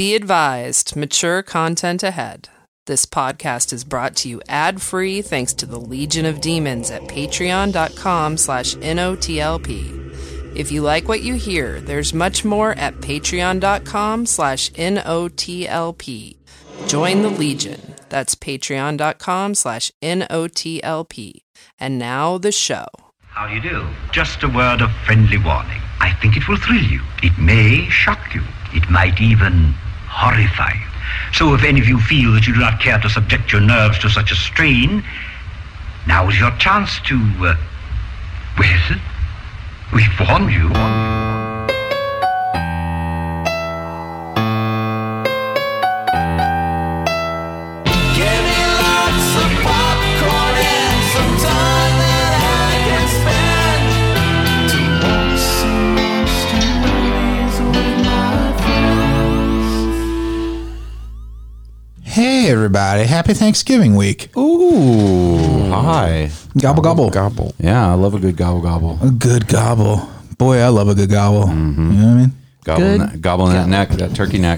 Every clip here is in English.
Be advised, mature content ahead. This podcast is brought to you ad-free thanks to the Legion of Demons at patreon.com/NOTLP. If you like what you hear, there's much more at patreon.com/NOTLP. Join the Legion. That's patreon.com/NOTLP. And now the show. How do you do? Just a word of friendly warning. I think it will thrill you. It may shock you. It might even horrify you. So if any of you feel that you do not care to subject your nerves to such a strain, now is your chance to, well, we've warned you. Hey everybody, happy Thanksgiving week. Ooh, hi. Gobble gobble. Gobble. Yeah, I love a good gobble gobble. A good gobble. Boy, I love a good gobble. Mm-hmm. You know what I mean? Gobbling that neck, that turkey neck.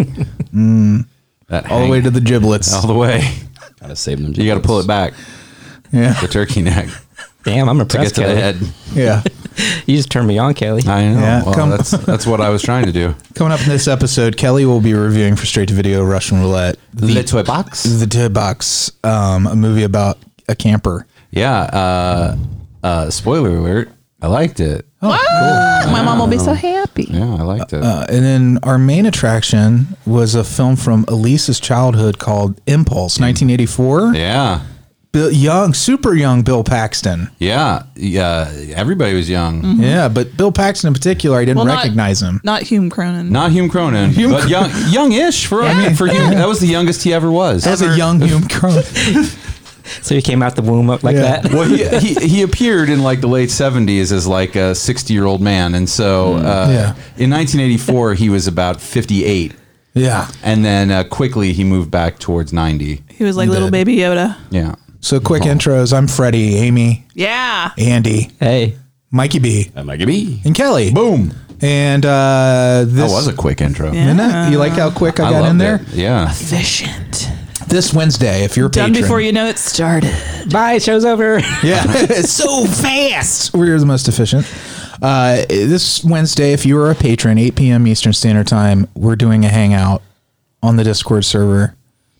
That all the way to the giblets. All the way. Gotta save them. You gotta pull it back. Yeah. The turkey neck. Damn, I'm To impressed, get to Kelly. the head. Yeah. You just turned me on, Kelly. I know. Yeah, Well, that's what I was trying to do. Coming up in this episode, Kelly will be reviewing for Straight to Video Russian Roulette. The toy box. The Toy Box, a movie about a camper. Yeah. Spoiler alert. I liked it. Oh, cool. My mom will be so happy. Yeah, I liked it. And then our main attraction was a film from Elise's childhood called Impulse, 1984. Yeah. Super young Bill Paxton. Yeah. Everybody was young. Mm-hmm. Yeah, but Bill Paxton in particular, I didn't recognize him. Not Hume Cronin. Not Hume Cronin, but youngish for Hume. That was the youngest he ever was. That was a young Hume Cronin. So you came out the womb up like that? Well, he appeared in like the late 70s as like a 60-year-old man. And so in 1984, he was about 58. Yeah. And then quickly he moved back towards 90. He was like little baby Yoda. Yeah. So quick intros. I'm Freddie, Amy, Yeah. Andy, Hey. Mikey B, Mikey B. and Kelly. Boom. And That was a quick intro. Yeah. Isn't it? You like how quick I got loved in there? it. Yeah. Efficient. This Wednesday, if you're a Done patron. before you know it started. Bye, show's over. Yeah, it's so fast. We're the most efficient. This Wednesday, if you are a patron, 8 p.m. Eastern Standard Time, we're doing a hangout on the Discord server,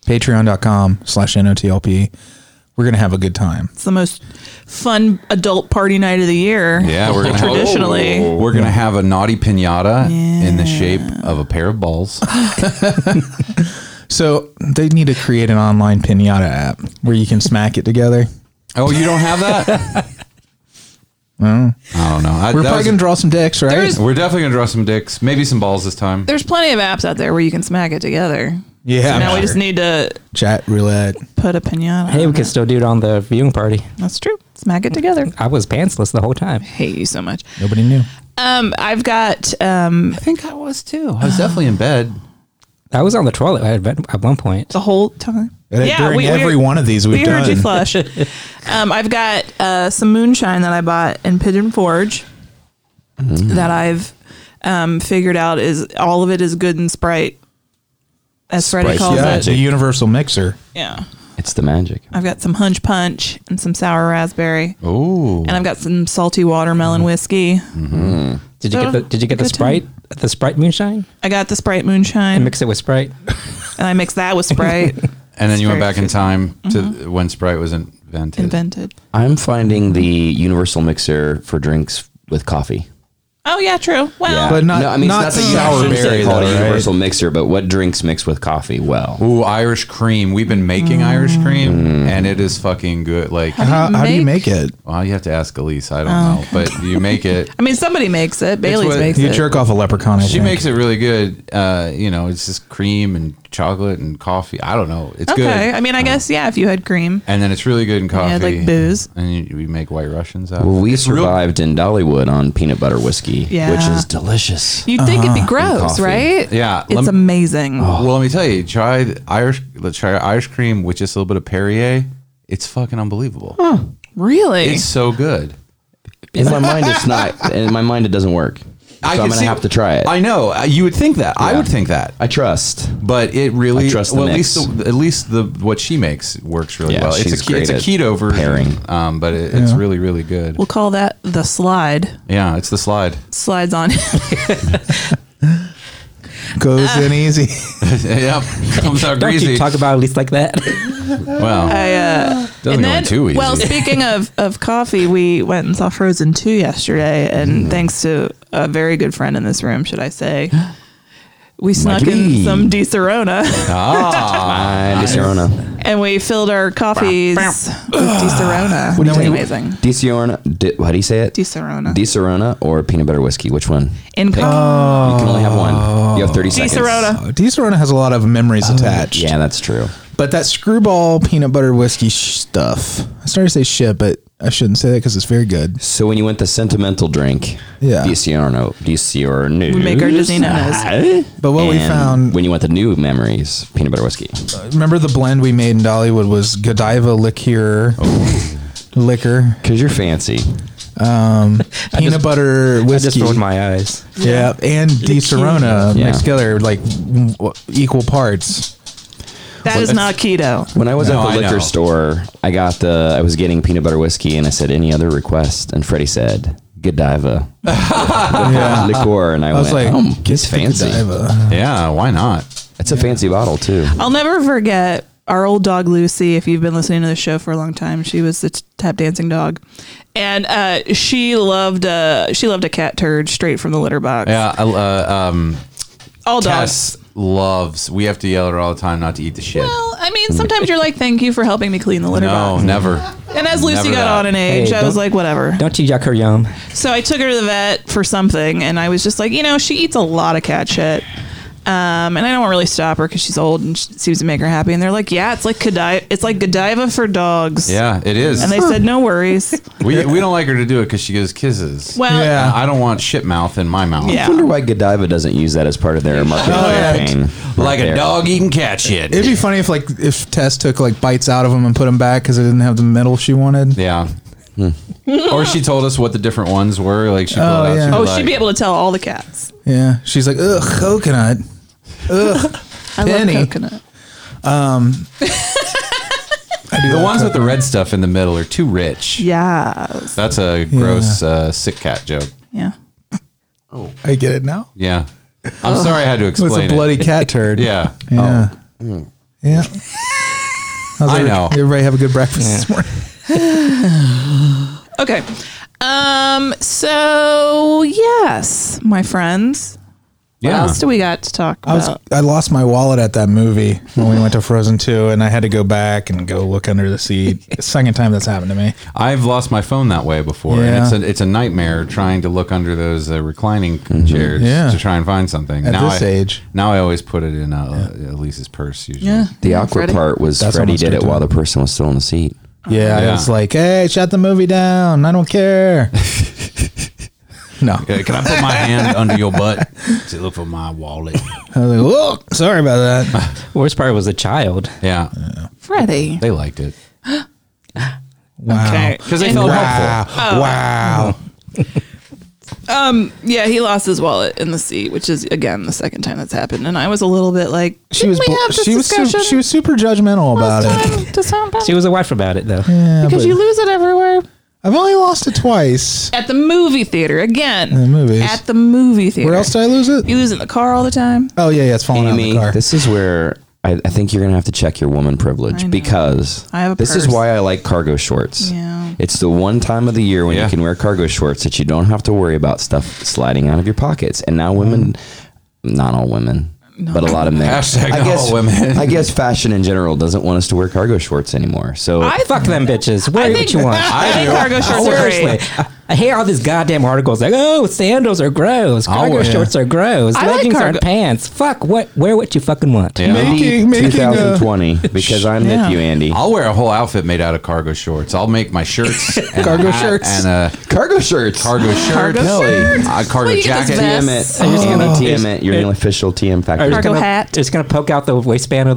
patreon.com/NOTLP. We're going to have a good time. It's the most fun adult party night of the year. Yeah, we're gonna Traditionally. We're gonna have a naughty pinata in the shape of a pair of balls. So they need to create an online pinata app where you can smack it together. Oh, you don't have that? I don't know. We're probably going to draw some dicks, right? We're definitely gonna draw some dicks, maybe some balls this time. There's plenty of apps out there where you can smack it together. Yeah. So now we just need to Chat roulette. put a pinata. Hey, we on could it. still do it on the viewing party. That's true. Smack it together. I was pantsless the whole time. Hate you so much. Nobody knew. I've got I think I was too. I was definitely in bed. I was on the toilet at one point. the whole time. During every one of these we've we done. heard you flush. I've got some moonshine that I bought in Pigeon Forge that I've figured out is all of it is good in Sprite, as Freddie Sprite's calls Yeah, it. it's a universal mixer. Yeah. It's the magic. I've got some Hunch Punch and some sour raspberry, Ooh. and I've got some salty watermelon whiskey. Did you get the Good Sprite? The Sprite moonshine? I got the Sprite moonshine, And mix it with Sprite? and I mixed that with Sprite. And then you went Very back in cute. time to when Sprite was invented. Invented. I'm finding the universal mixer for drinks with coffee. Oh yeah, true. Well, Yeah. But not- not it's sour I shouldn't berry, call it though, a right? universal mixer, but what drinks mix with coffee well? Ooh, Irish cream. We've been making Irish cream, and it is fucking good. Like, How do you make it? well, you have to ask Elise. I don't know, but you make it. I mean, somebody makes it. Bailey's what- makes You it. jerk off a leprechaun, I She think. makes it really good. It's just cream and chocolate and coffee. I don't know. It's Okay. good. I mean, I guess yeah. If you had cream, And then it's really good in coffee. had, like, booze. And we make White Russians out. Well, we It's real- survived in Dollywood on peanut butter whiskey, Yeah. which is delicious. you'd think it'd be gross, coffee. right? Yeah, It's amazing. Well, let me tell you, let's try Irish cream with just a little bit of Perrier. It's fucking unbelievable. Really? It's so good. In my mind, it's not. In my mind, it doesn't work. I'm going to have to try it. I know. You would think that. I would think that. I trust. But it really, I trust the mix. at least the what she makes works really well. It's she's a keto version, pairing. but it's really, really good. We'll call that the slide. Yeah, it's the slide. Slides on. Goes in easy. Yep, comes out Don't greasy. you talk about it at least like that? Well, doesn't go in too easy. Well, speaking of coffee, we went and saw Frozen 2 yesterday, and thanks to a very good friend in this room, should I say, we snuck in some Di Serona. Di Serona. And we filled our coffees with Di Serona. Which is amazing. Di Serona. How do you say it? Di Serona. Di Serona or peanut butter whiskey? Which one? In You can only have one. You have 30 Di seconds. Serona. Di Serona has a lot of memories attached. Yeah, that's true. But that screwball peanut butter whiskey stuff. I started to say shit, but I shouldn't say that because it's very good. So when you went the sentimental drink, Yeah. Di Serona. We make our Disney nanas. But what we And found, when you went the new memories, peanut butter whiskey. remember the blend we made in Dollywood was Godiva liqueur. Liquor. Because you're fancy. Peanut butter I whiskey. just rolled my eyes. Yeah. And Di Serona Yeah. mixed together like equal parts. That is not keto. When I was No, at I the liquor know. store, I was getting peanut butter whiskey, and I said, any other request? And Freddie said, Godiva. Liqueur. And I I was went, like, it's get the fancy. Godiva. yeah, why not? It's a fancy bottle, too. I'll never forget our old dog Lucy. If you've been listening to the show for a long time, she was the tap dancing dog, and she loved a cat turd straight from the litter box. Yeah, All dogs. Tess loves. We have to yell at her all the time not to eat the shit. Well, I mean, sometimes you're like, "Thank you for helping me clean the litter No, box." never. And as Lucy Never got that. on in age, Hey, I was don't- like, "Whatever." Don't you yuck her yum? So I took her to the vet for something, and I was just like, she eats a lot of cat shit. And I don't really stop her because she's old and she seems to make her happy. And they're like, yeah, it's like Godiva for dogs. Yeah, it is. And they said, no worries. we don't like her to do it because she gives kisses. Well, Yeah. I don't want shit mouth in my mouth. Yeah. I wonder why Godiva doesn't use that as part of their marketing campaign. Like Right a there. dog eating cat shit. It'd be funny if Tess took like bites out of them and put them back because it didn't have the metal she wanted. Yeah. Or she told us what the different ones were. Like she pulled Oh, out. yeah. She'd Oh, be like, she'd be able to tell all the cats. Yeah, she's like, ugh, coconut. Ugh, I Penny. love coconut. the ones with the red stuff in the middle are too rich. Yes. That's a gross sick cat joke. Yeah. I get it now. Yeah. I'm sorry I had to It's a explain bloody it. cat turd. Yeah. Yeah. Yeah. I know. Everybody have a good breakfast this morning. Okay. So yes, my friends. What Yeah. else do we got to talk about? I lost my wallet at that movie when we went to Frozen 2, and I had to go back and go look under the seat. Second time that's happened to me. I've lost my phone that way before, Yeah. and it's a nightmare trying to look under those reclining chairs Yeah. to try and find something. At this age. Now I always put it in Elise's purse usually. yeah. The awkward Freddie? part was That's Freddie almost did it right while time. the person was still in the seat. Yeah, Yeah. I was like, hey, shut the movie down. I don't care. No. Can I put my hand under your butt to look for my wallet? I was like, whoa, sorry about that. Worst part was a child. Yeah, Freddie. they liked it Wow. Okay. because they felt helpful. Wow. Yeah, he lost his wallet in the seat, which is again the second time that's happened, and I was a little bit like, She was she was super judgmental about it. She was a wife about it, though. Yeah, because but you lose it everywhere. I've only lost it twice. At the movie theater again. In the movies. At the movie theater. Where else did I lose it? You lose it in the car all the time. Oh yeah, it's falling out of Amy, the car. this is where I think you're going to have to check your woman I privilege know. because I have a this is purse. why I like cargo shorts. Yeah. It's the one time of the year when Yeah. you can wear cargo shorts that you don't have to worry about stuff sliding out of your pockets. And now women, not all women, but a lot of men. Hashtag not all women. I guess fashion in general doesn't want us to wear cargo shorts anymore. So Fuck them bitches. Wear what you want. I think cargo shorts are Seriously. great. I hear all these goddamn articles like, oh, sandals are gross. Cargo wear- shorts are gross. I like Leggings cargo- aren't pants. Fuck, wear what you fucking want. Yeah. Making 2020, because I'm Yeah. with you, Andy. I'll wear a whole outfit made out of cargo shorts. I'll make my shirts, and Cargo a hat shirts. and a Cargo shirts. cargo shirt, Cargo shirts? cargo Well, you get jacket. this vest. TM it. Oh. TM it. You're an official TM Or factory. it's Cargo gonna, hat. It's going to poke out the waistband of the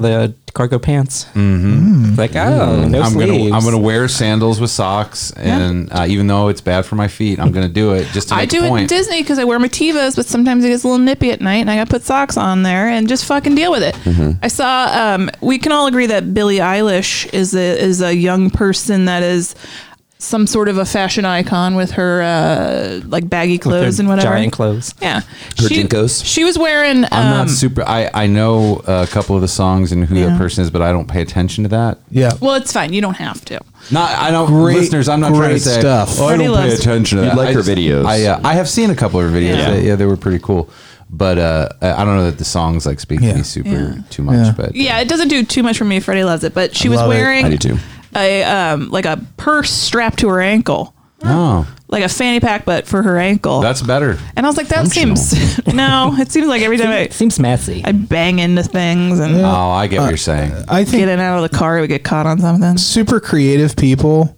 cargo pants. Mm-hmm. Like, oh, no sleeves. I'm gonna wear sandals with socks, and even though it's bad for my feet, I'm gonna do it just to make I do a it in point. Disney because I wear my Tevas, but sometimes it gets a little nippy at night, and I got to put socks on there and just fucking deal with it. I saw. We can all agree that Billie Eilish is a young person that is some sort of a fashion icon with her like baggy clothes and whatever. Giant clothes. Yeah, Her Jinkos. She was wearing. I'm not super. I know a couple of the songs and who that person is, but I don't pay attention to that. Yeah. Well, it's fine. You don't have to. I don't. Great- Listeners, I'm not trying to great say. stuff. Oh, I Freddie don't pay loves- attention to You that. like her videos. I have seen a couple of her videos. Yeah. They were pretty cool. But I don't know that the songs like speak to me super too much. Yeah. But Yeah, it doesn't do too much for me. Freddie loves it, but she was love it. wearing I do too. a like a purse strapped to her ankle, oh, like a fanny pack, but for her ankle. that's better. And I was like, that Functional. seems no. It seems like every time It seems messy. I bang into things and Oh, I get what you're saying. I think getting out of the car, it would get caught on something. super creative people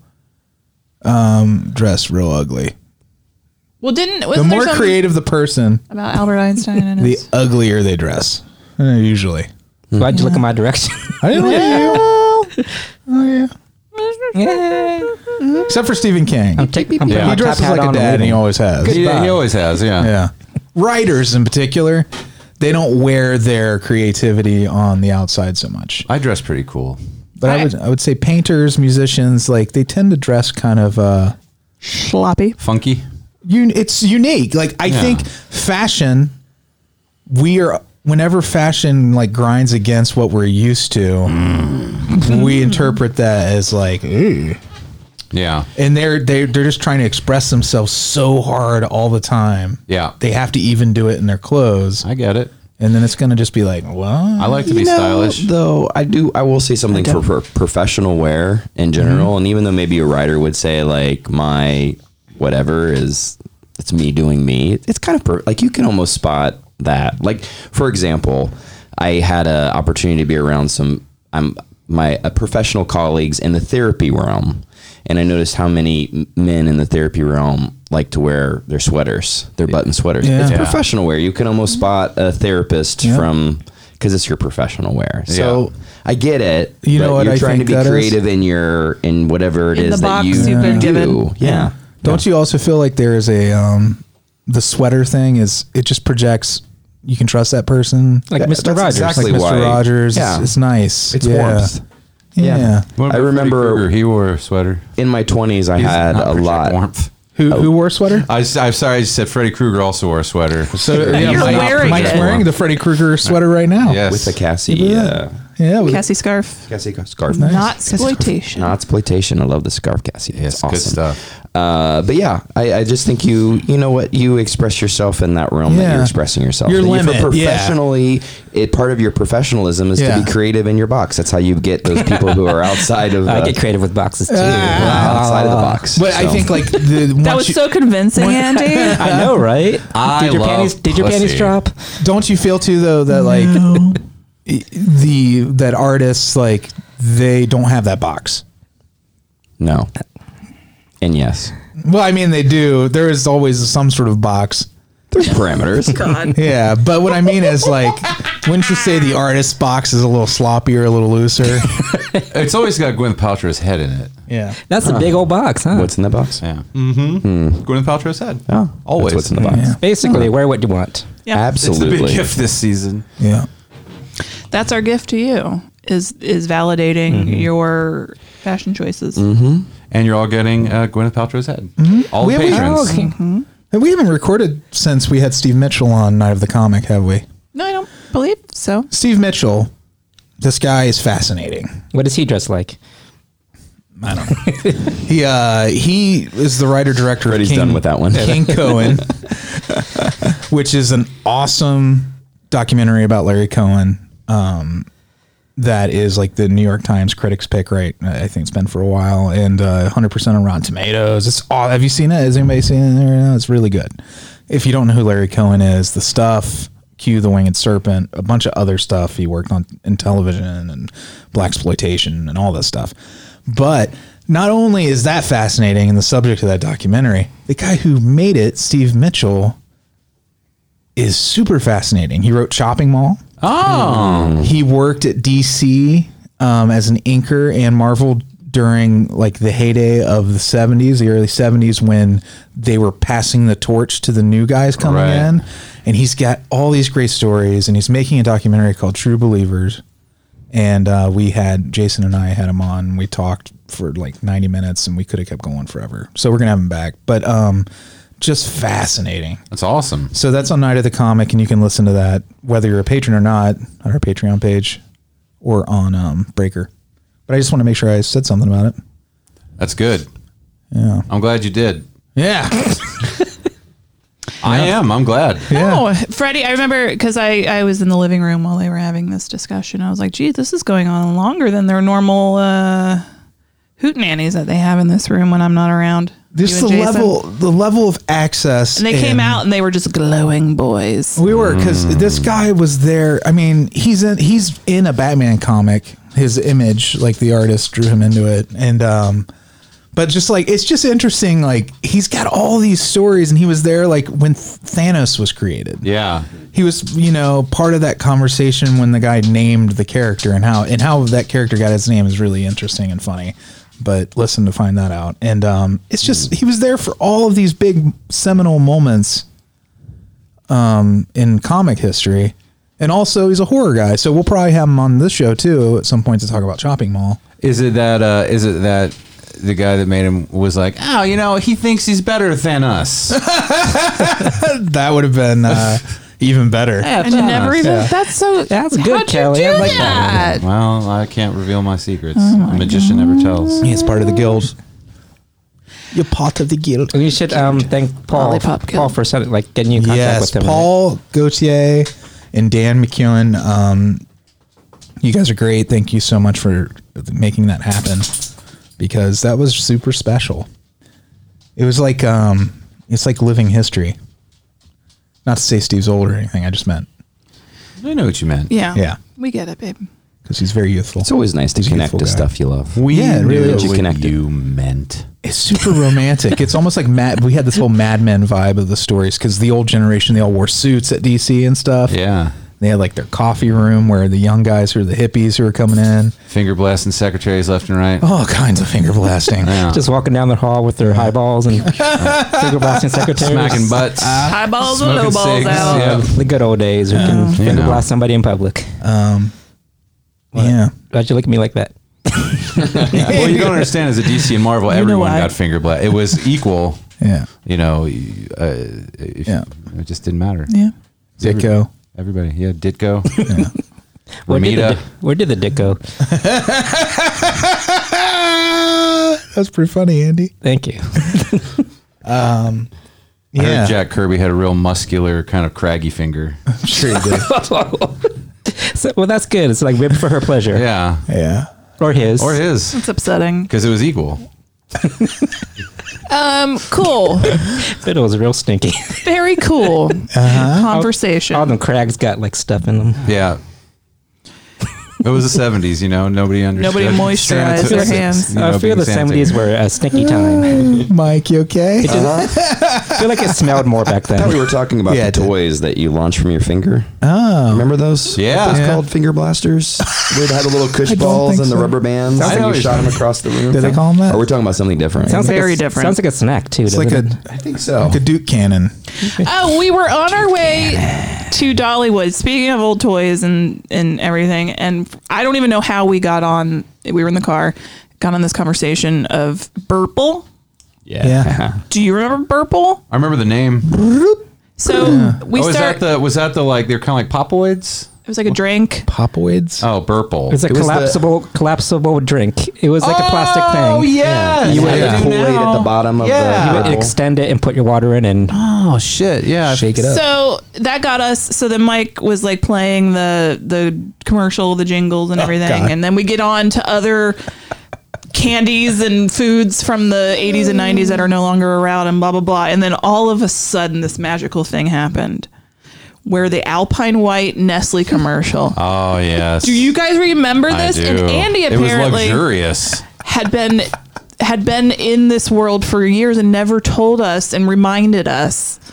dress real ugly. Well, The wasn't there more something creative the person, about Albert Einstein and the his uglier they dress. Usually. Why'd you look in my direction? I didn't look at you. Oh Yeah. yeah. Except for Stephen King. I'm putting my He top dresses hat like a on dad, and he leaving. always has. He always has. Yeah. Yeah. Writers in particular, they don't wear their creativity on the outside so much. I dress pretty cool. But I would say painters, musicians, like they tend to dress kind of sloppy. Funky. it's unique. Like I think fashion, whenever fashion like grinds against what we're used to, we interpret that as like, ooh. Yeah. And they're just trying to express themselves so hard all the time. Yeah. They have to even do it in their clothes. I get it. And then it's going to just be like, what? I like to be stylish. Though I will say something for professional wear in general, and even though maybe a writer would say like my whatever is it's me doing me, it's kind of like you can almost spot that. Like for example, I had an opportunity to be around my professional colleagues in the therapy realm, and I noticed how many men in the therapy realm like to wear their sweaters, their button sweaters. Yeah. It's Yeah. professional wear. You can almost spot a therapist from because it's your professional wear. So I get it. You know but what you're I trying think to be that is? creative in whatever it In is the that box you you've been do. given. Yeah. Don't you also feel like there is a the sweater thing is it just projects you can trust that person Like Mr. That's Rogers. exactly like Mr. why- Rogers. Yeah. It's nice. It's Yeah. warmth. Yeah. What about I remember- Freddy Krueger? He wore a sweater. In my 20s, I He does had not a project lot. warmth. Who wore a sweater? I'm sorry. I just said Freddie Krueger also wore a sweater. So You're wearing Mike's it. wearing the Freddy Krueger sweater right now. Yes. With the Cassie, Yeah. Cassie scarf. Cassie scarf. Not exploitation. Not exploitation. I love the scarf, Cassie. Yes, It's good awesome. stuff. But yeah, I just think you know what, you express yourself in that realm that Yeah. you're expressing yourself. Your And limit, for yeah. professionally, part of your professionalism is Yeah. to be creative in your box. That's how you get those people who are outside of I get creative with boxes too. outside of the box. But I So- think like That was so convincing, Andy. I know, right? I Did your love panties? Did your panties pussy. drop? don't you feel too though that like that artists like they don't have that box. no. And yes, Well, I mean they do. There is always some sort of box. there's parameters. God. Yeah, but what I mean is like, wouldn't you say the artist box is a little sloppier, a little looser? It's always got Gwyneth Paltrow's head in it. Yeah. That's a big old box, huh? What's in the box? Yeah. Mm-hmm. Gwyneth Paltrow's head. Oh, Always. that's what's in the box. Yeah. Basically, wear what you want. Yeah. It's the Absolutely. big gift this season. Yeah. That's our gift to you. Is validating your fashion choices. And you're all getting Gwyneth Paltrow's head. All the We have- patrons. And we haven't recorded since we had Steve Mitchell on Night of the Comic, have we? No, I don't believe so. Steve Mitchell, this guy is fascinating. What does he dress like? I don't know. He is the writer director of Freddie's King, done with that one. King Cohen, which is an awesome documentary about Larry Cohen. That is like the New York Times critics pick, right? I think it's been for a while, and 100% on Rotten Tomatoes. It's all. Have you seen it? Has anybody seen it? No, it's really good. If you don't know who Larry Cohen is, the stuff, Q, the Winged Serpent, a bunch of other stuff he worked on in television and blaxploitation and all this stuff. But not only is that fascinating and the subject of that documentary, the guy who made it, Steve Mitchell, is super fascinating. He wrote Chopping Mall. Oh. He worked at DC as an inker and Marvel during like the heyday of the 70s, the early 70s, when they were passing the torch to the new guys coming in. And he's got all these great stories, and he's making a documentary called True Believers. And Jason and I had him on, and we talked for like 90 minutes, and we could have kept going forever. So we're going to have him back. But just fascinating. That's awesome. So that's on Night of the Comic, and you can listen to that whether you're a patron or not on our Patreon page or on Breaker. But I just want to make sure I said something about it. That's good. Yeah. I'm glad you did. Yeah. I'm glad. Yeah. Oh, Freddie, I remember because I was in the living room while they were having this discussion. I was like, gee, this is going on longer than their normal hootenannies that they have in this room when I'm not around. Just the level of access. And they came out and they were just glowing boys. We were, because this guy was there. I mean, he's in a Batman comic. His image, like the artist drew him into it. And but just like, it's just interesting, like he's got all these stories, and he was there like when Thanos was created. Yeah. He was, part of that conversation when the guy named the character, and how that character got his name is really interesting and funny. But listen to find that out. And it's just, he was there for all of these big seminal moments in comic history. And also he's a horror guy. So we'll probably have him on this show too at some point to talk about Chopping Mall. Is it that the guy that made him was like, oh, he thinks he's better than us? That would have been even better. And you never even, that's good, Kelly. I like that. Well, I can't reveal my secrets. A magician never tells. He's part of the guild. You're part of the guild. You should thank Paul for getting you in contact with him. Paul Gauthier and Dan McEwen. You guys are great. Thank you so much for making that happen, because that was super special. It was like it's like living history. Not to say Steve's old or anything. I just meant. I know what you meant. Yeah. Yeah. We get it, babe. Because he's very youthful. It's always nice to connect to stuff you love. Yeah, it really is. What you meant. It's super romantic. It's almost like we had this whole Mad Men vibe of the stories, because the old generation, they all wore suits at DC and stuff. Yeah. They had like their coffee room where the young guys who are the hippies who are coming in. Finger blasting secretaries left and right. All kinds of finger blasting. Yeah. Just walking down the hall with their highballs and finger blasting secretaries. Smacking butts. Highballs and low balls cigs, out. yeah. The good old days. We can finger blast somebody in public. Yeah. Why'd you look at me like that? Well, you don't understand. As a DC and Marvel, everyone got finger blast. It was equal. Yeah. It just didn't matter. Yeah. Ditko. Everybody. Yeah, Ditko. Yeah. Ramita. Where did the dick go? That's pretty funny, Andy. Thank you. I heard Jack Kirby had a real muscular, kind of craggy finger. I'm sure he did. Well, that's good. It's like ribbed for her pleasure. Yeah. Yeah. Or his. It's upsetting. Because it was equal. Cool. But it was real stinky. Very cool. Conversation. All them crags got like stuff in them. Yeah. It was the 70s, Nobody understood. Nobody moisturized their hands. I feel the 70s were a stinky time. Mike, you okay? I feel like it smelled more back I thought we then. were talking about the toys that you launch from your finger. Oh. Remember those? Yeah. What those Yeah. called finger blasters? Where they had the little cush I don't balls think and the so. rubber bands, I and know you what shot you're them across the room. Do they call them that? Or we're talking about something different. Sounds like Very a, different. Sounds like a snack too. It's like I think so. like a Duke cannon. Oh, we were on our way to Dollywood. Speaking of old toys and everything, and I don't even know how we got on. We were in the car, got on this conversation of Burple. Yeah. Do you remember Burple? I remember the name. So we was start. that the like they're kind of like Popoids? It was like a drink. Popoids? Oh, Burple. It's a collapsible drink. It was like a plastic thing. Oh yeah. You would Yeah. have Kool-Aid at the bottom of Yeah. You the would bottle. extend it and put your water in and Oh shit. Yeah. Shake it up. So that got us. So then Mike was like playing the commercial, the jingles, and everything, God. and then we get on to other candies and foods from the 80s and 90s that are no longer around, and blah blah blah. And then all of a sudden, this magical thing happened, where the Alpine White Nestle commercial. Oh yes. Do you guys remember this? I do. And Andy it was apparently luxurious. had been in this world for years and never told us and reminded us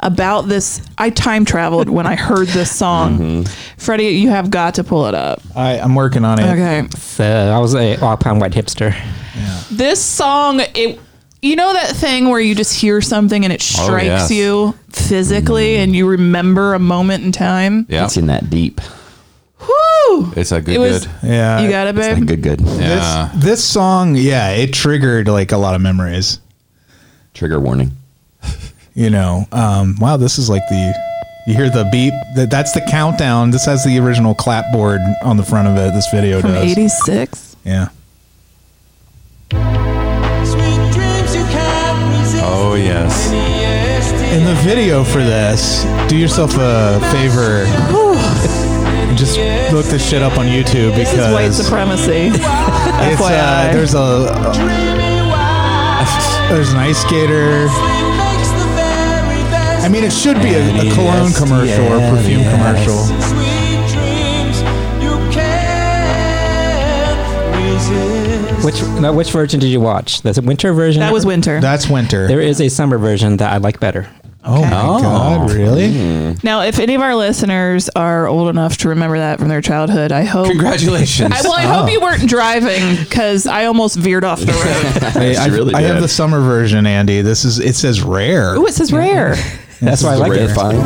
about this. I time traveled when I heard this song. Freddie, you have got to pull it up. I'm working on it. Okay. So I was a Alpine White hipster. This song, you know that thing where you just hear something and it strikes you physically and you remember a moment in time? Yeah. It's in that deep. Whoo! It's a good, It was- good. Yeah. You got it, It's babe? that good. Yeah. This song, yeah, it triggered like a lot of memories. Trigger warning. You know, wow, this is like you hear the beep. That's the countdown. This has the original clapboard on the front of it. This video From does. 86? Yeah. Oh, yes. In the video for this, do yourself a favor and just look this shit up on YouTube This is white because supremacy. it's, FYI. there's an ice skater. I mean, it should be a cologne commercial or perfume commercial. Which version did you watch? That's a winter version. That was winter. That's winter. There is a summer version that I like better. Oh my God, really? Now, if any of our listeners are old enough to remember that from their childhood, I hope. Congratulations. I hope you weren't driving because I almost veered off the road. Hey, I, really I have did. the summer version, Andy. It says rare. Ooh, it says rare. That's why I like Rare it. find.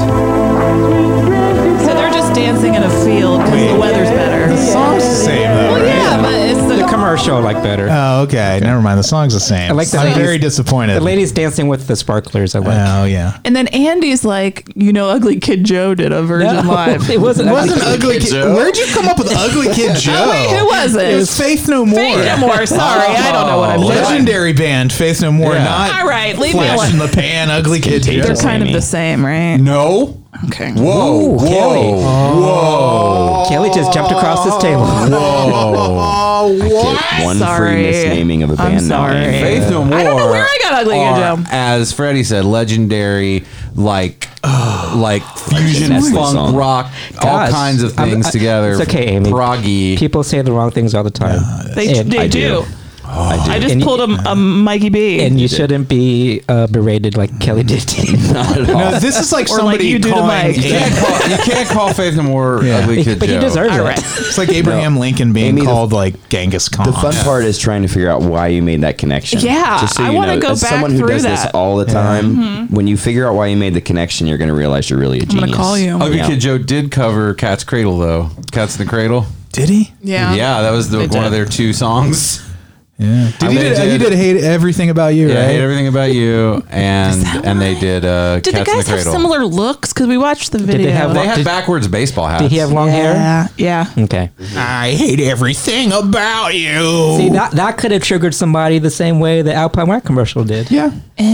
So they're just dancing in a field because the weather's better. The song's the same though. Well, right? yeah, but it's The the commercial I like better. Oh, okay. Never mind. The song's the same. I like the I'm ladies- very disappointed. The ladies dancing with the sparklers I like. Oh yeah. And then Andy's like, Ugly Kid Joe did a version No, live. it wasn't. It wasn't Ugly Ugly Kid Kid Joe. Where'd you come up with Ugly Kid Joe? Oh, wait, who was it? It was Faith No More. Faith No More. Sorry, I don't know what I'm doing. Legendary band, Faith No More. Yeah. Not All right, leave me Flash alone. in the Pan, Ugly Kid Joe. They're kind of the same, right? No. Okay. Whoa. Ooh, Kelly. Whoa. Kelly just jumped across this table. Oh, what? One Sorry. free misnaming of a band sorry. name. Faith No More. I don't know where I got Ugly Kid are, Joe. as Freddie said, legendary, like fusion, Nestle funk, song. rock, all Gosh. kinds of things together. It's okay, Amy. Proggy. People say the wrong things all the time. They And- do. do. I just And- pulled a Mikey B. And you shouldn't be berated like Kelly did. Not at all. No, this is like Or like somebody you do to calling. Mike. You can't call Faith No More Yeah. Ugly Kid But Joe. he deserves All it. right. It's like Abraham Lincoln being Amy, the- called like Genghis Khan. The fun part is trying to figure out why you made that connection. Yeah, Just so I you wanna know, go as back someone who through does this that. all the time, when you figure out why you made the connection, you're going to realize you're really a I'm genius. gonna call you. Ugly Yeah. Kid Joe did cover Cat's Cradle, though. Cats in the Cradle. Did he? Yeah. Yeah, that was They one of did. their two songs. Yeah. And You they did Hate Everything About You, Yeah, I right? Hate Everything About You, and they did Did the Cats in the guys have Cradle. similar looks? Because we watched the video. they have They had Did- backwards baseball hats. Did he have long hair? Yeah. Okay. I hate everything about you. See, that could have triggered somebody the same way the Alpine White commercial did. Yeah.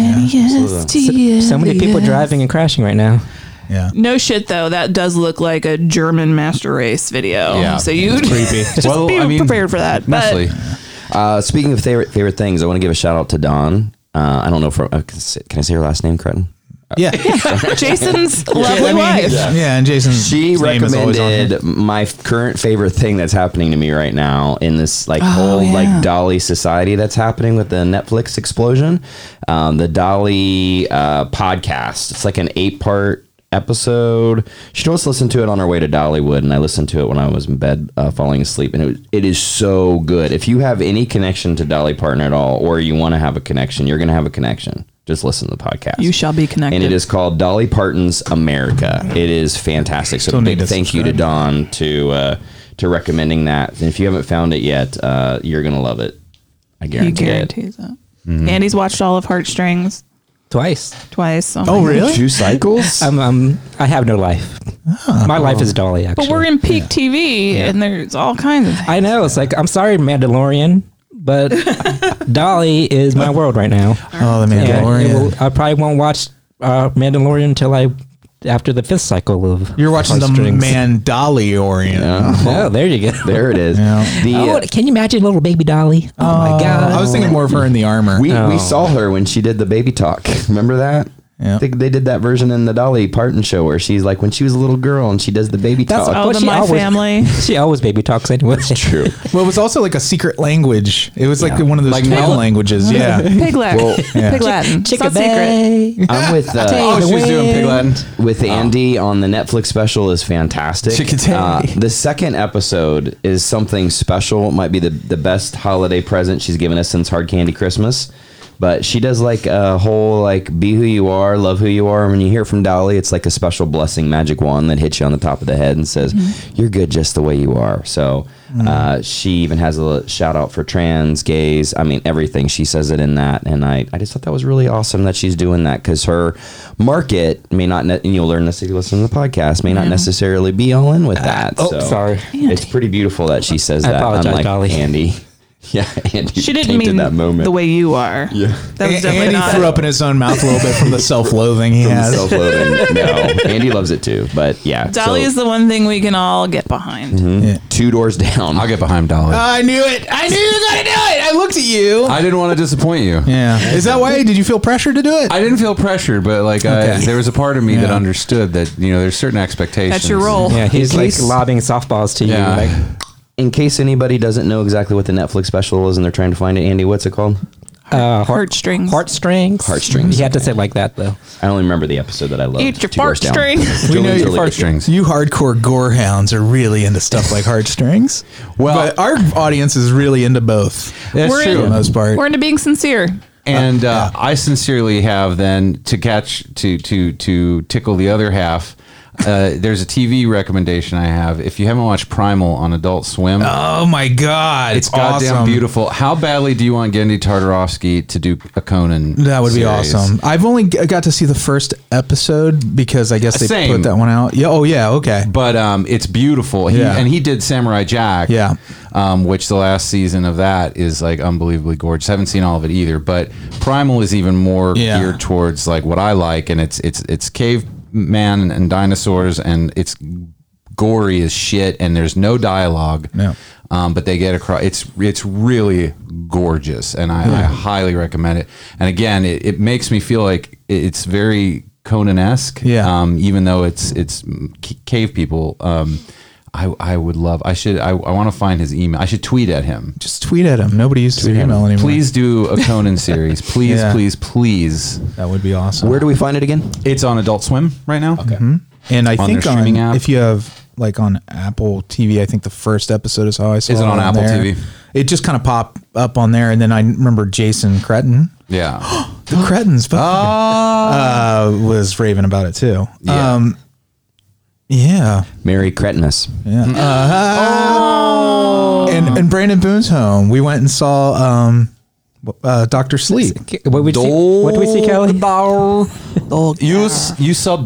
So many people driving and crashing right now. Yeah. No shit though. That does look like a German master race video. Yeah. So you Creepy. just Well, be I mean, prepared for that. But Nestle. Speaking of favorite things, I want to give a shout out to Dawn. I don't know if can I say her last name, Cretton? Yeah. Jason's lovely wife. Yeah, and Jason's She name is always on here. recommended my current favorite thing that's happening to me right now in this whole yeah. Dolly society that's happening with the Netflix explosion. The Dolly podcast. It's like an 8-part episode. She told us to listen to it on our way to Dollywood, and I listened to it when I was in bed falling asleep, and it is so good. If you have any connection to Dolly Parton at all, or you want to have a connection, you're going to have a connection. Just listen to the podcast. You shall be connected. And it is called Dolly Parton's America. It is fantastic. So Still big need to thank you to subscribe. Dawn to recommending that. And if you haven't found it yet, you're gonna love it. I He guarantee it. guarantees that. Andy's watched all of Heartstrings Twice. twice. Oh, my really? 2 cycles? I have no life. My life is Dolly, actually. But we're in peak TV, and there's all kinds of things. I know. It's like, I'm sorry, Mandalorian, but Dolly is my world right now. Oh, the And Mandalorian. I probably won't watch Mandalorian until after the 5th cycle of You're watching the Heartstrings. Mandalorian. Oh, there you go. There it is. Yeah. Oh, can you imagine little baby Dolly? Oh my God. I was thinking more of her in the armor. We saw her when she did the baby talk. Remember that? Yeah. They did that version in the Dolly Parton show where she's like when she was a little girl and she does the baby talk. Oh, the she My always- Family. She always baby talks anyway. True. Well, it was also like a secret language. It was like one of those Like pig Mel? languages. Yeah. Pig Latin. Well, Pig Latin. It's not secret. Chickabay. I'm with Oh, she was doing Pig Latin. with Andy on the Netflix special is fantastic. Chickatay. The second episode is something special. It might be the best holiday present she's given us since Hard Candy Christmas. But she does like a whole like be who you are, love who you are. When you hear from Dolly, it's like a special blessing magic wand that hits you on the top of the head and says, you're good just the way you are. So she even has a shout out for trans, gays. I mean, everything. She says it in that. And I just thought that was really awesome that she's doing that because her market may not, and you'll learn this if you listen to the podcast, may not necessarily be all in with that. Oh, so sorry. It's pretty beautiful that she says I that. apologize, Unlike Dolly. Andy. Yeah, Andy She didn't tainted mean that moment. the way you are. Yeah. That was definitely Andy not. threw up in his own mouth a little bit from the self-loathing he has. Self-loathing. No, Andy loves it too. But yeah, Dolly is the one thing we can all get behind. Yeah. 2 doors down. I'll get behind Dolly. I knew it. I knew you were going to do it. I looked at you. I didn't want to disappoint you. Yeah. Is that why? Did you feel pressure to do it? I didn't feel pressured, but like there was a part of me that Yeah. understood that there's certain expectations. That's your role. Yeah, he's In like case- lobbing softballs to you. Yeah. Like, In case anybody doesn't know exactly what the Netflix special is and they're trying to find it, Andy, what's it called? Heartstrings. Heartstrings. Heartstrings. You had to say it like that though. I only remember the episode that I loved. Eat your 2 doors down. heartstring. We know Julian's your really Fart good. strings. You hardcore gore hounds are really into stuff like heartstrings. Well- but our audience is really into both. That's We're true. For the most part. We're into being sincere. And I sincerely have then to tickle the other half. There's a TV recommendation I have. If you haven't watched Primal on Adult Swim, Oh my God. it's goddamn awesome. beautiful. How badly do you want Gendy Tartarovsky to do a Conan? That would be series? awesome. I've only got to see the first episode because I guess they Same. put that one out. Yeah. Oh yeah. Okay. But it's beautiful. Yeah. And he did Samurai Jack. Yeah. Which the last season of that is like unbelievably gorgeous. Haven't seen all of it either, but Primal is even more Yeah. geared towards like what I like, and it's caveman and dinosaurs, and it's gory as shit, and there's no dialogue. Yeah. But they get across. It's really gorgeous, and I highly recommend it. And again, it makes me feel like it's very Conan-esque. Yeah. Even though it's cave people. I would love. I want to find his email. I should tweet at him. Just tweet at him. Nobody uses their email anymore. Please do a Conan series. Please, Yeah. please. That would be awesome. Where do we find it again? It's on Adult Swim right now. Okay. And I on think their streaming app? if you have like on Apple TV, I think the first episode is how I saw it. Is it on Apple there. TV? It just kind of popped up on there, and then I remember Jason Cretin, Yeah. the Cretins, was raving about it too. Yeah. Yeah. Mary Cretinus. Yeah. And Brandon Boone's home. We went and saw Dr. Sleep. What did we see, Kelly? You saw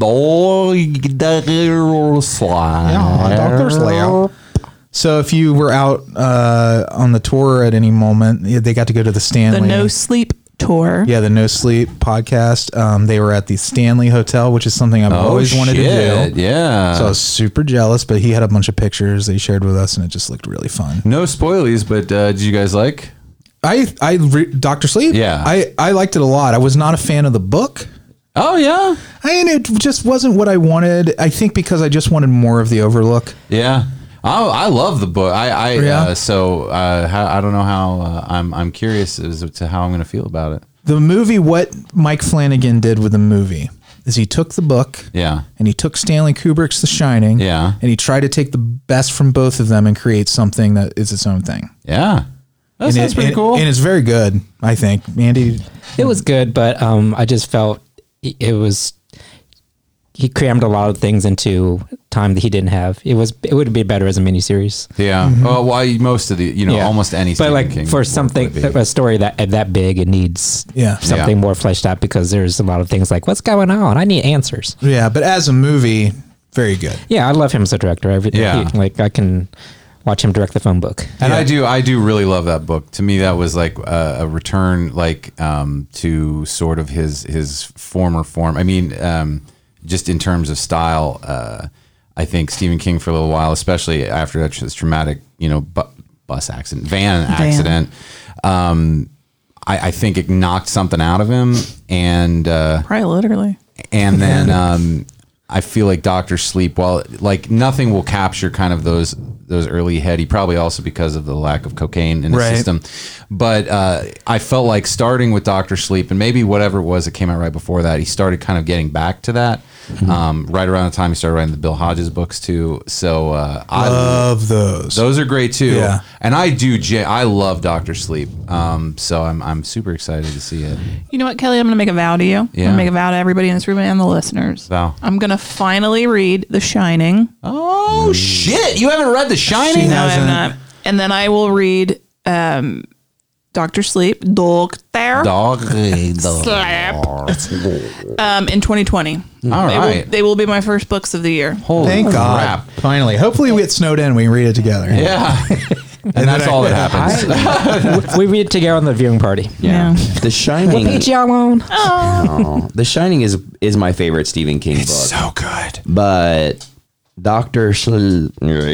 Dr. Sleep. So if you were out on the tour at any moment, they got to go to the The Stanley. No Sleep Tour. Yeah, the No Sleep podcast. They were at the Stanley Hotel, which is something I've always wanted to do. Yeah. So I was super jealous, but he had a bunch of pictures that he shared with us, and it just looked really fun. No spoilies, but did you guys like? Dr. Sleep? Yeah. I liked it a lot. I was not a fan of the book. Oh yeah. I mean, it just wasn't what I wanted. I think because I just wanted more of the Overlook. Yeah. I love the book. I Yeah. I don't know how I'm curious as to how I'm going to feel about it. The movie, what Mike Flanagan did with the movie is he took the book Yeah. and he took Stanley Kubrick's The Shining Yeah. and he tried to take the best from both of them and create something that is its own thing. Yeah. That And sounds pretty cool. And it's very good, I think. Andy, It was good, but I just felt it was. He crammed a lot of things into time that he didn't have. It would be better as a miniseries. Yeah. Well, most of the, almost any. But Stephen like King for work something, would be. a story that big, it needs something Yeah. more fleshed out because there's a lot of things like, what's going on? I need answers. yeah, but as a movie, very good. Yeah, I love him as a director. Yeah. I can watch him direct the phone book. And I do really love that book. To me, that was like a return, to sort of his former form. I mean, just in terms of style, I think Stephen King for a little while, especially after that traumatic, van accident. I think it knocked something out of him, and Probably literally. and then I feel like Dr. Sleep, while like nothing will capture kind of those early heady, probably also because of the lack of cocaine in the Right. system. But I felt like starting with Dr. Sleep, and maybe whatever it was that came out right before that, he started kind of getting back to that. Right around the time he started writing the Bill Hodges books too. So I Love those. those are great too. Yeah. And I love Dr. Sleep. So I'm super excited to see it. You know what, Kelly? I'm going to make a vow to you. I'm Yeah. going to make a vow to everybody in this room and the listeners. Vow. I'm going to finally read The Shining. Oh shit! You haven't read The Shining? She No, I hasn't. have not. And then I will read Dr. Sleep, Dog. Slap. In 2020. All right. They will be my first books of the year. Holy Thank God. crap. Finally. Hopefully we get snowed in. We can read it together. Yeah. And that's all that happens. We read it together on the viewing party. Yeah. The Shining. The Shining is my favorite Stephen King book. So good. But Dr. Sleep.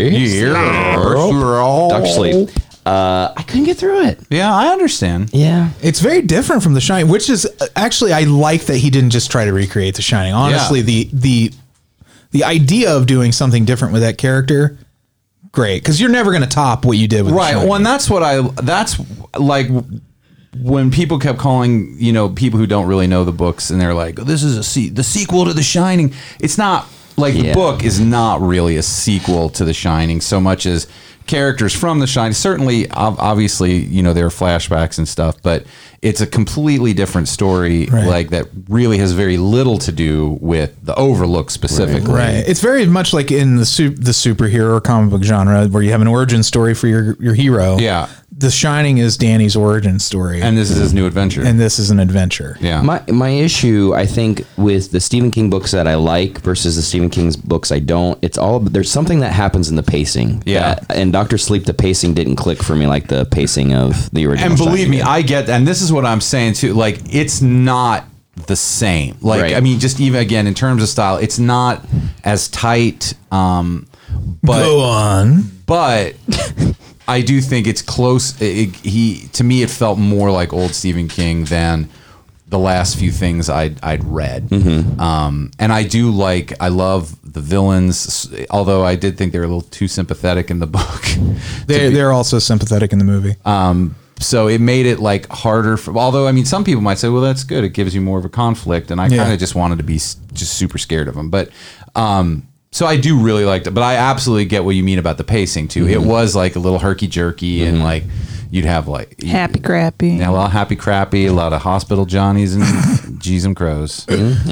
Dr. Sleep. I couldn't get through it. Yeah, I understand. Yeah. It's very different from The Shining, which is actually, I like that he didn't just try to recreate The Shining. Honestly, the idea of doing something different with that character, great, because you're never going to top what you did with The Right. Shining. Well, and that's like when people kept calling, people who don't really know the books, and they're like, this is the sequel to The Shining. It's not like the book is not really a sequel to The Shining so much as characters from The Shining. Certainly, obviously, there are flashbacks and stuff, but it's a completely different story, Right. like that really has very little to do with the Overlook specifically. Right. It's very much like in the superhero or comic book genre where you have an origin story for your hero. Yeah. The Shining is Danny's origin story. And this is his new adventure. And this is an adventure. Yeah. My issue, I think, with the Stephen King books that I like versus the Stephen King's books I don't, there's something that happens in the pacing. Yeah. And Dr. Sleep, the pacing didn't click for me like the pacing of the original. And believe Shining me, did. I get, and this is what I'm saying too. Like, it's not the same. Like, Right. I mean, just even again in terms of style, it's not as tight. But Go on. but I do think it's close. To me, it felt more like old Stephen King than the last few things I'd read. And I love the villains, although I did think they were a little too sympathetic in the book. They're also sympathetic in the movie. So it made it like harder although I mean some people might say, well, that's good, it gives you more of a conflict, and I kind of just wanted to be just super scared of him, but so I do really like it, but I absolutely get what you mean about the pacing too. It was like a little herky jerky, and like you'd have like Happy crappy. a lot of happy crappy, a lot of hospital Johnnies and G's and crows.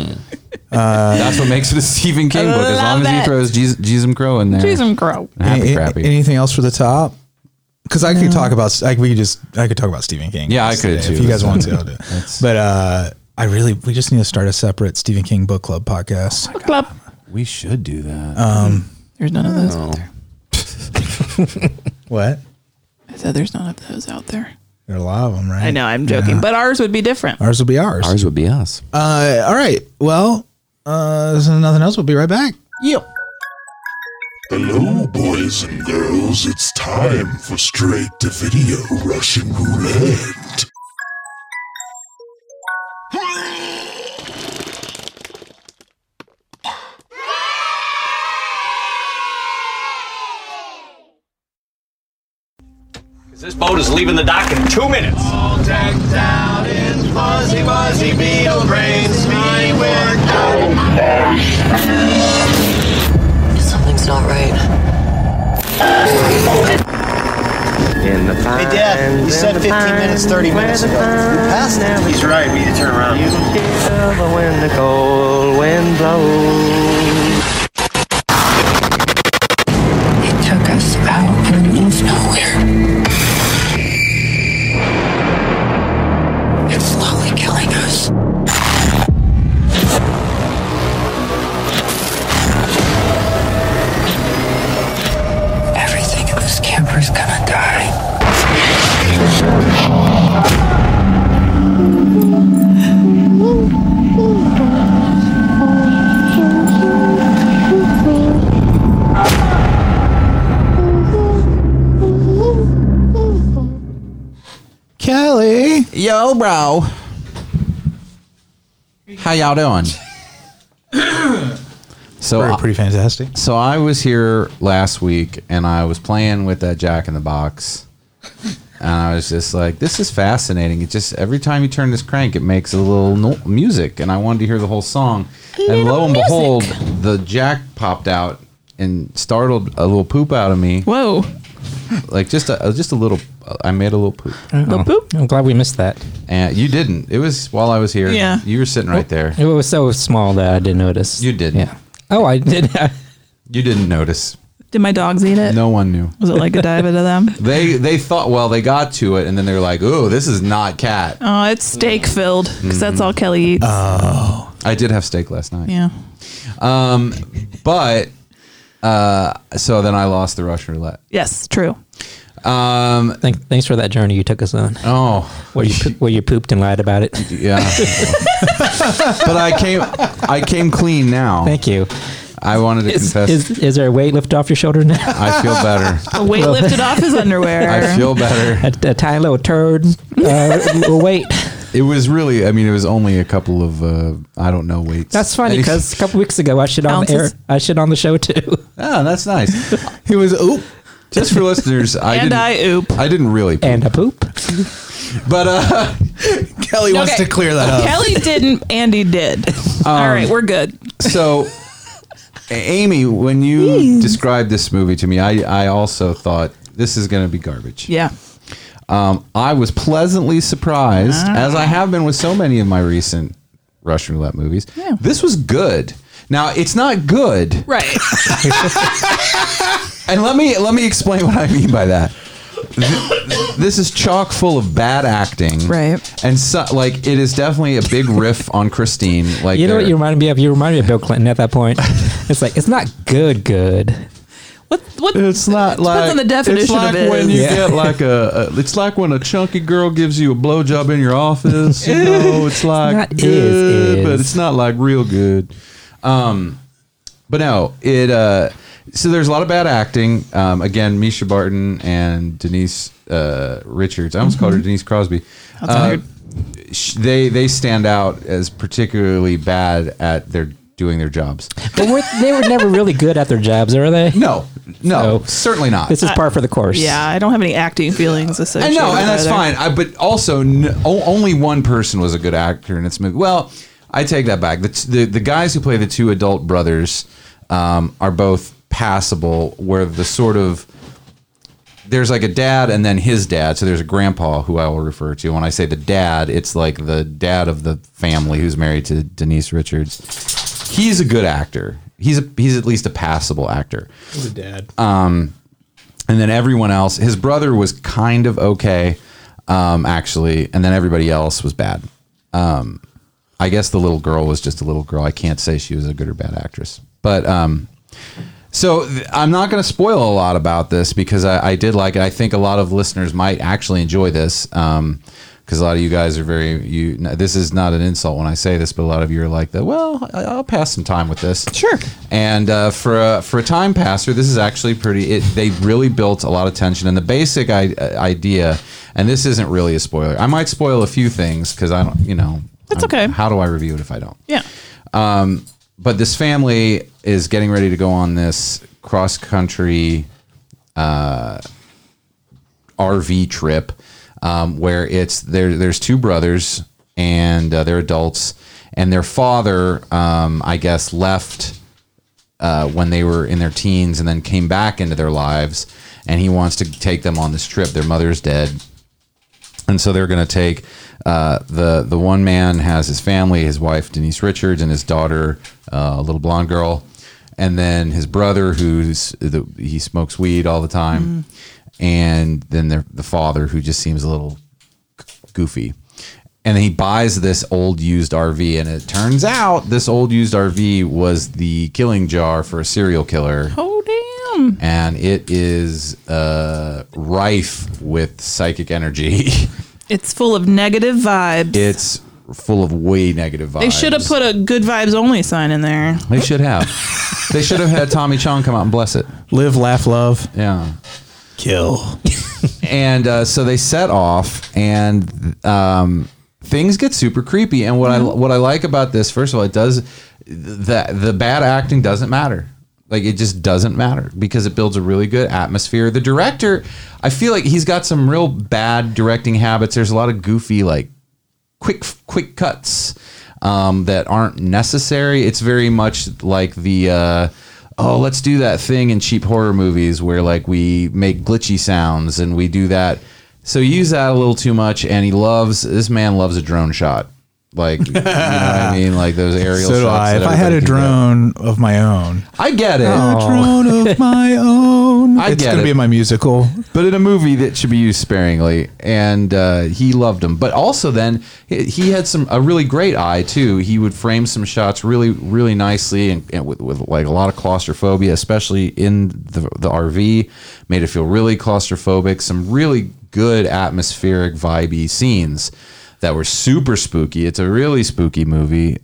That's what makes it a Stephen King book, as long as he that. throws G's and crow in there. Cheese and crow. And happy crappy. Anything else for the top? Because I could talk about I could talk about Stephen King. Yeah, I could too. If you guys want to, I'll do it. But we just need to start a separate Stephen King book club podcast. Club. We should do that. There's none of those out there. What? I said there's none of those out there. There are a lot of them, right? I know, I'm joking, but ours would be different. Ours will be ours. Ours would be us. All right. Well, there's nothing else. We'll be right back. Yep. Hello, boys and girls. It's time for straight to video Russian roulette. This boat is leaving the dock in 2 minutes. All decked out in fuzzy, wuzzy beetle brains. Me work Something's not right. Hey, Dad, you said 15 minutes, 30 minutes ago. We're past it. He's right. We need to turn around. When the cold wind blows. It took us out in the middle of nowhere. It's slowly killing us. Everything in this camper's gonna die. Kelly. Yo, bro. How y'all doing? So Pretty fantastic. So I was here last week and I was playing with that Jack in the Box. And I was just like, this is fascinating. It just, every time you turn this crank, it makes a little music. And I wanted to hear the whole song. And lo and behold, the Jack popped out and startled a little poop out of me. Whoa. Like just a little, I made a little poop. Little poop? I'm glad we missed that. And you didn't. It was while I was here. Yeah. You were sitting right there. It was so small that I didn't notice. You didn't. Yeah. Oh, I did. You didn't notice. Did my dogs eat it? No one knew. Was it like a dive into them? They thought, well, they got to it, and then they were like, "Oh, this is not cat." Oh, it's steak filled because that's all Kelly eats. I did have steak last night. Yeah. But so then I lost the Russian roulette. Yes, true. Thanks for that journey you took us on. Oh, Where you pooped and lied about it. yeah. But I came clean now. Thank you. I wanted to confess. Is there a weight lifted off your shoulder now? I feel better. A weight lifted off his underwear. I feel better. A tiny little turd weight. It was really, I mean, it was only a couple of, I don't know, weights. That's funny because a couple weeks ago I shit on the air. Ounces. I shit on the show too. Oh, that's nice. He was, oop. Just for listeners, I didn't really poop. And a poop. But Kelly wants to clear that up. Kelly didn't, Andy did. All right, we're good. So, Amy, when you described this movie to me, I also thought this is going to be garbage. Yeah. I was pleasantly surprised, as I have been with so many of my recent Russian roulette movies. Yeah. This was good. Now, it's not good. Right. And let me explain what I mean by that. This is chock full of bad acting, Right. And so, like, it is definitely a big riff on Christine. Like, You know what you reminded me of? You reminded me of Bill Clinton at that point. It's like it's not good. What? It's not like Depends on the definition it's like of it. when you Yeah. get like it's like when a chunky girl gives you a blowjob in your office. You know, it's like not good, is. but it's not like real good. But no, it. So there's a lot of bad acting. Again, Misha Barton and Denise Richards. I almost called her Denise Crosby. That's weird. They stand out as particularly bad at doing their jobs. But they were never really good at their jobs, are they? No, So, certainly not. This is par for the course. Yeah, I don't have any acting feelings I associated know, with and that's either. fine. But also, only one person was a good actor in this movie. Well, I take that back. The guys who play the two adult brothers are both passable, where the sort of there's like a dad and then his dad. So there's a grandpa who I will refer to. When I say the dad, it's like the dad of the family who's married to Denise Richards. He's a good actor. He's at least a passable actor. He's a dad. And then everyone else, his brother was kind of okay, actually, and then everybody else was bad. I guess the little girl was just a little girl. I can't say she was a good or bad actress. But so I'm not going to spoil a lot about this because I did like it. I think a lot of listeners might actually enjoy this because a lot of you guys are this is not an insult when I say this, but a lot of you are like, well, I'll pass some time with this. Sure. And for a time passer, this is actually pretty. They really built a lot of tension, and the basic idea. And this isn't really a spoiler. I might spoil a few things because I don't. That's okay. How do I review it if I don't? Yeah. But this family is getting ready to go on this cross-country RV trip where there's two brothers and they're adults, and their father, I guess, left when they were in their teens and then came back into their lives, and he wants to take them on this trip. Their mother's dead. And so they're going to take the one man has his family, his wife Denise Richards, and his daughter, a little blonde girl, and then his brother he smokes weed all the time, and then the father who just seems a little goofy. And he buys this old used RV, and it turns out this old used RV was the killing jar for a serial killer. Oh, damn. And it is rife with psychic energy. It's full of negative vibes. It's full of way negative vibes. They should have put a good vibes only sign in there. They should have. They should have had Tommy Chong come out and bless it. Live, laugh, love, Yeah. kill. And so they set off, and things get super creepy. And what I like about this, first of all, it does the bad acting doesn't matter. Like, it just doesn't matter because it builds a really good atmosphere. The director, I feel like he's got some real bad directing habits. There's a lot of goofy, like quick cuts that aren't necessary. It's very much like the let's do that thing in cheap horror movies where like we make glitchy sounds and we do that. So he used that a little too much, and this man loves a drone shot. Like, you know what I mean? Like those aerial So do shots. I. If I had a drone of my own. I get it. A drone of my own. It's going to be in my musical. But in a movie that should be used sparingly. And he loved them. But also then, he had a really great eye, too. He would frame some shots really, really nicely and with like a lot of claustrophobia, especially in the RV. Made it feel really claustrophobic. Some really good atmospheric, vibey scenes that were super spooky. It's a really spooky movie.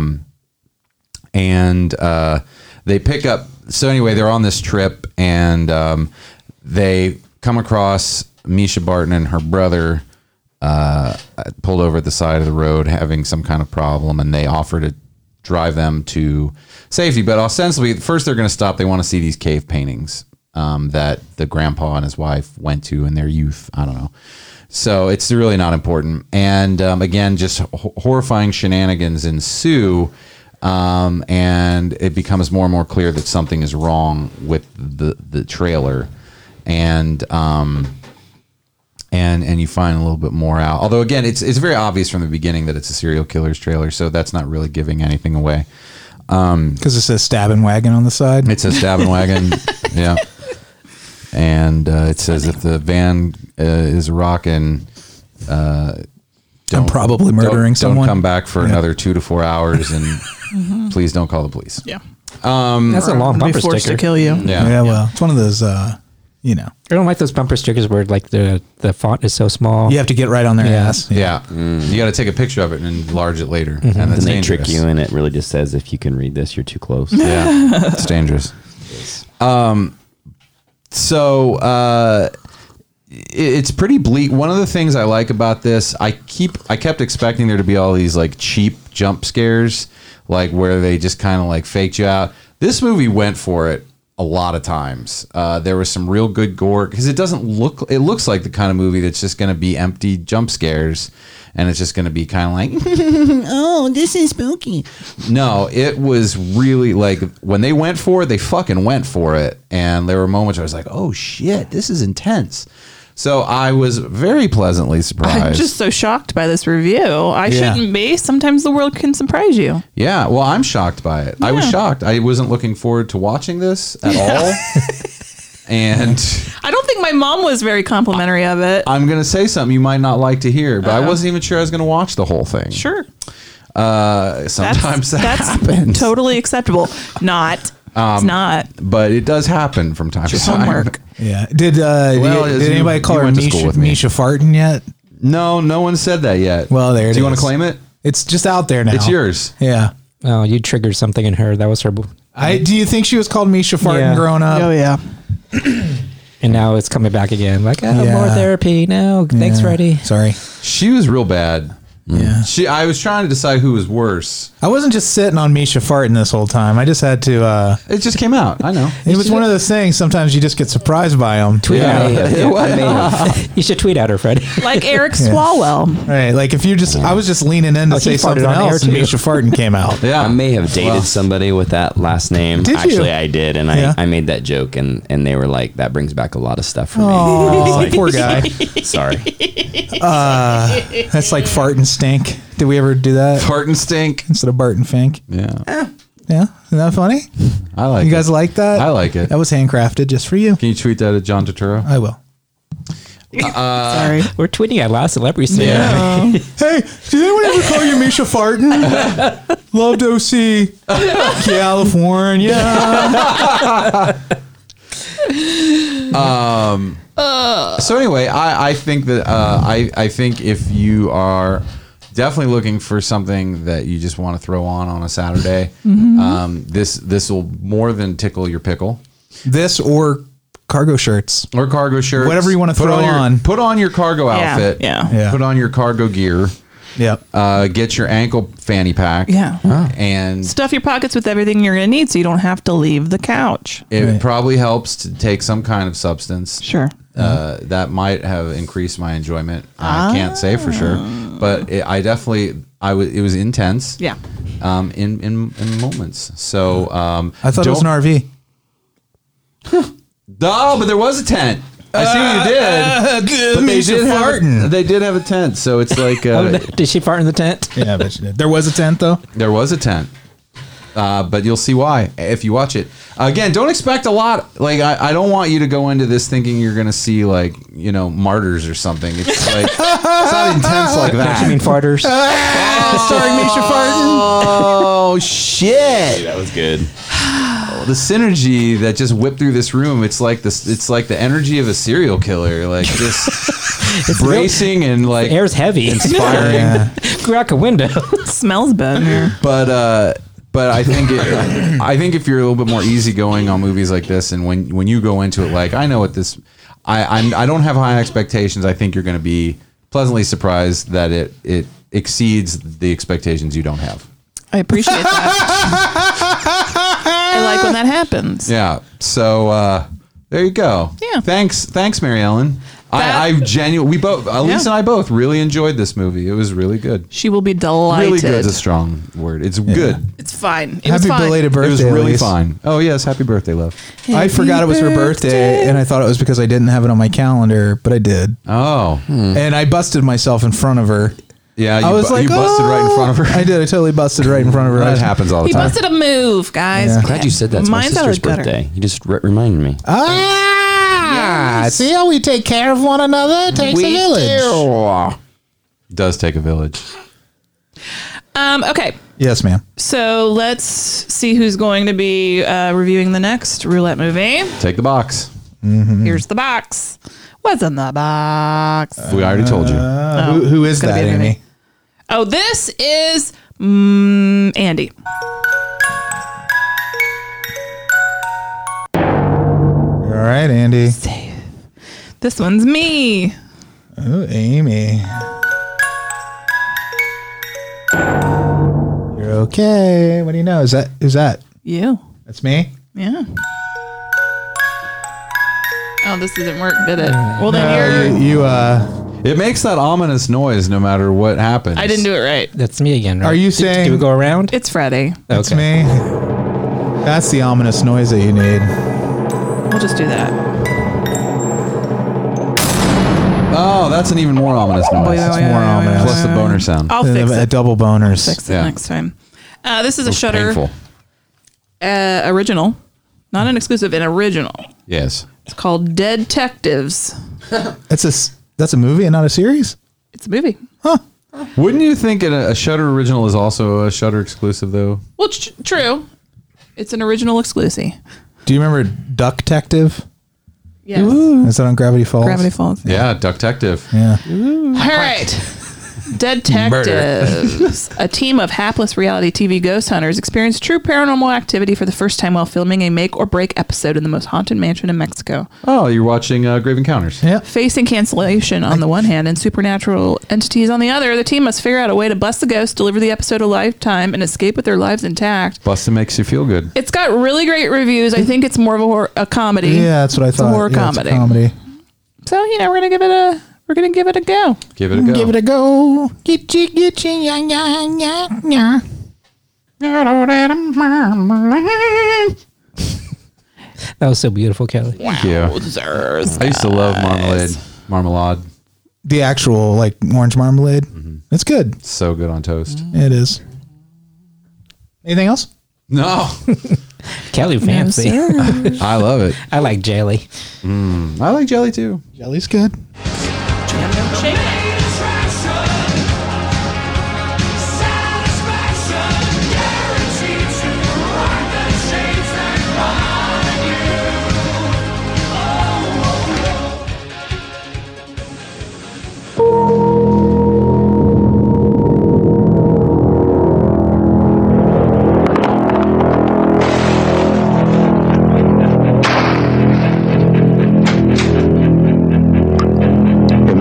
And they pick up... So anyway, they're on this trip, and they come across Misha Barton and her brother pulled over at the side of the road having some kind of problem, and they offer to drive them to safety. But ostensibly, first they're going to stop. They want to see these cave paintings that the grandpa and his wife went to in their youth. I don't know. So it's really not important. And again, just horrifying shenanigans ensue. And it becomes more and more clear that something is wrong with the trailer. And you find a little bit more out. Although, again, it's very obvious from the beginning that it's a serial killer's trailer. So that's not really giving anything away. Because it says stabbing wagon on the side. It says stabbing wagon. Yeah. And it says if the van is rocking, I'm probably murdering someone. Don't come back for another 2 to 4 hours, and please don't call the police. Yeah. That's a long bumper Be forced sticker. to kill you. Yeah, well, it's one of those, I don't like those bumper stickers where like the font is so small. you have to get right on their ass. Yeah. You got to take a picture of it and enlarge it later. And that's And they dangerous. trick you, and it really just says, if you can read this, you're too close. Yeah, it's dangerous. So it's pretty bleak. One of the things I like about this, I kept expecting there to be all these like cheap jump scares, like where they just kind of like faked you out. This movie went for it a lot of times. There was some real good gore because it looks like the kind of movie that's just going to be empty jump scares, and it's just going to be kind of like, oh, this is spooky. No, it was really like when they went for it, they fucking went for it. And there were moments where I was like, oh shit, this is intense. So I was very pleasantly surprised. I'm just so shocked by this review. I shouldn't be. Sometimes the world can surprise you. Yeah, well, I'm shocked by it. I was shocked. I wasn't looking forward to watching this at all. And I don't think my mom was very complimentary of it. I'm going to say something you might not like to hear, but I wasn't even sure I was going to watch the whole thing. Sure. Sometimes that's happens. Totally acceptable. Not. It's not. But it does happen from time to time. Homework. Yeah. Did anybody call her Misha Farton yet? No one said that yet. Well, there it is. Do you want to claim it? It's just out there now. It's yours. Yeah. Oh, you triggered something in her. That was her. Do you think she was called Misha Farton growing up? Oh, yeah. And now it's coming back again. Like, more therapy. No, thanks, Freddie. Sorry. She was real bad. Yeah. I was trying to decide who was worse. I wasn't just sitting on Misha Farton this whole time. I just had to. It just came out. I know. It was one of those things. Sometimes you just get surprised by them. Tweet you should tweet at her, Freddie. Like Eric Swalwell. Right. Like if you just, I was just leaning in to say something else, and Misha Farton came out. Yeah. I may have dated somebody with that last name. Did you? Actually, I did, and I made that joke, and they were like, "That brings back a lot of stuff for me." Oh, Like, poor guy. Sorry. That's like fart and stink. Did we ever do that? Fart and stink Instead of Bart and Fink. Yeah. Yeah. Isn't that funny? I like it. You guys like that? I like it. That was handcrafted just for you. Can you tweet that at John Turturro? I will. Sorry. We're tweeting at last celebrity soon. Yeah. Hey, did anyone ever call you Misha Farton? Love to see California. So anyway, I think that I think if you are definitely looking for something that you just want to throw on a Saturday, this will more than tickle your pickle. This or cargo shirts. or cargo shirts, Whatever you wanna Put throw on. Put on your cargo outfit. Yeah. Yeah. Put on your cargo gear. Yep. Get your ankle fanny pack. Yeah. And Stuff your pockets with everything you're going to need so you don't have to leave the couch. it Right. probably helps to take some kind of substance. Sure. That might have increased my enjoyment. I can't say for sure, but it was intense. Yeah. In moments. So I thought it was an RV. No, but there was a tent. I see what you did. But they did have a tent, so it's like Did she fart in the tent? Yeah, I bet you did. There was a tent though. there was a tent. But you'll see why if you watch it. Again, don't expect a lot. Like I don't want you to go into this thinking you're gonna see like martyrs or something. It's like it's not intense like that. You mean farters? Starring Misha Farton. Oh shit! That was good. The synergy that just whipped through this room. It's like this. It's like the energy of a serial killer. Like just bracing and like Air's heavy. inspiring. Yeah. Go out the window. Smells bad in here. But I think I think if you're a little bit more easygoing on movies like this, and when you go into it, like I know what this, I don't have high expectations. I think you're going to be pleasantly surprised that it exceeds the expectations you don't have. I appreciate that. I like when that happens. Yeah. So there you go. Yeah. Thanks, Mary Ellen. I genuinely, we both, Elise and I both really enjoyed this movie. It was really good. She will be delighted. Really good is a strong word. It's good. It's fine. It was Happy fine. belated It birthday. was really Elise. fine. Oh yes, happy birthday, love. I forgot it was her birthday, and I thought it was because I didn't have it on my calendar, but I did. Oh. And I busted myself in front of her. Yeah, I was like, you busted right in front of her. I did. I totally busted right in front of her. That happens all the He time. busted a move, guys. Yeah. Glad you said that's my Mine's out of sister's gutter. birthday. You just reminded me. See how we take care of one another? It takes a village. Does take a village. Okay. Yes, ma'am. So let's see who's going to be reviewing the next roulette movie. Take the box. Here's the box. What's in the box? We already told you. Who is gonna that, be a movie. Amy? Oh, this is Andy. All right, Andy. This one's me. Oh, Amy. You're okay. What do you know? Who's that? You. That's me? Yeah. Oh, this didn't work, did it? Well, then you're. It makes that ominous noise no matter what happens. I didn't do it right. That's me again, right? Are you saying- Do we go around? It's Freddie. That's me. That's the ominous noise that you need. We'll just do that. Oh, that's an even more ominous noise. It's more ominous. Plus the boner sound. I'll fix A it. double boners. Fix it Yeah. next time. This is a It's Shudder painful. original, not an exclusive, an original. Yes. It's called Dead Detectives. That's a movie and not a series? It's a movie. Wouldn't you think a Shudder original is also a Shudder exclusive though? Well, true. It's an original exclusive. Do you remember Duck Detective? Yes. Is that on Gravity Falls? Gravity Falls. Yeah, Detective. Yeah. All right. Detectives. A team of hapless reality TV ghost hunters experience true paranormal activity for the first time while filming a make or break episode in the most haunted mansion in Mexico. Oh, you're watching Grave Encounters. Yeah. Facing cancellation on the one hand and supernatural entities on the other, the team must figure out a way to bust the ghost, deliver the episode a lifetime, and escape with their lives intact. Bustin' makes you feel good. It's got really great reviews. I think it's more of a comedy. Yeah, that's what I It's a thought. horror Yeah, it's a comedy. comedy. So, we're gonna give it a go. Give it a go. Give it a go. Get you, yeah, yeah, yeah, yeah. That was so beautiful, Kelly. Thank you. I used to love marmalade. The actual, like, orange marmalade. It's good. So good on toast. It is. Anything else? No. Kelly fancy. I love it. I like jelly. I like jelly too. Jelly's good. Jam milkshake.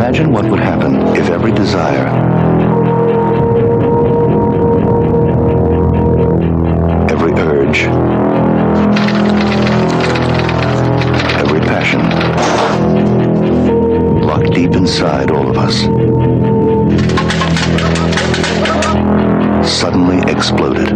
Imagine what would happen if every desire, every urge, every passion, locked deep inside all of us, suddenly exploded.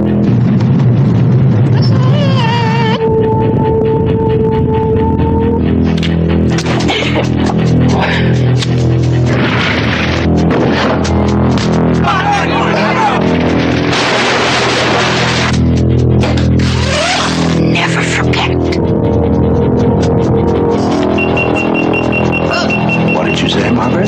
Never forget. What did you say, Margaret?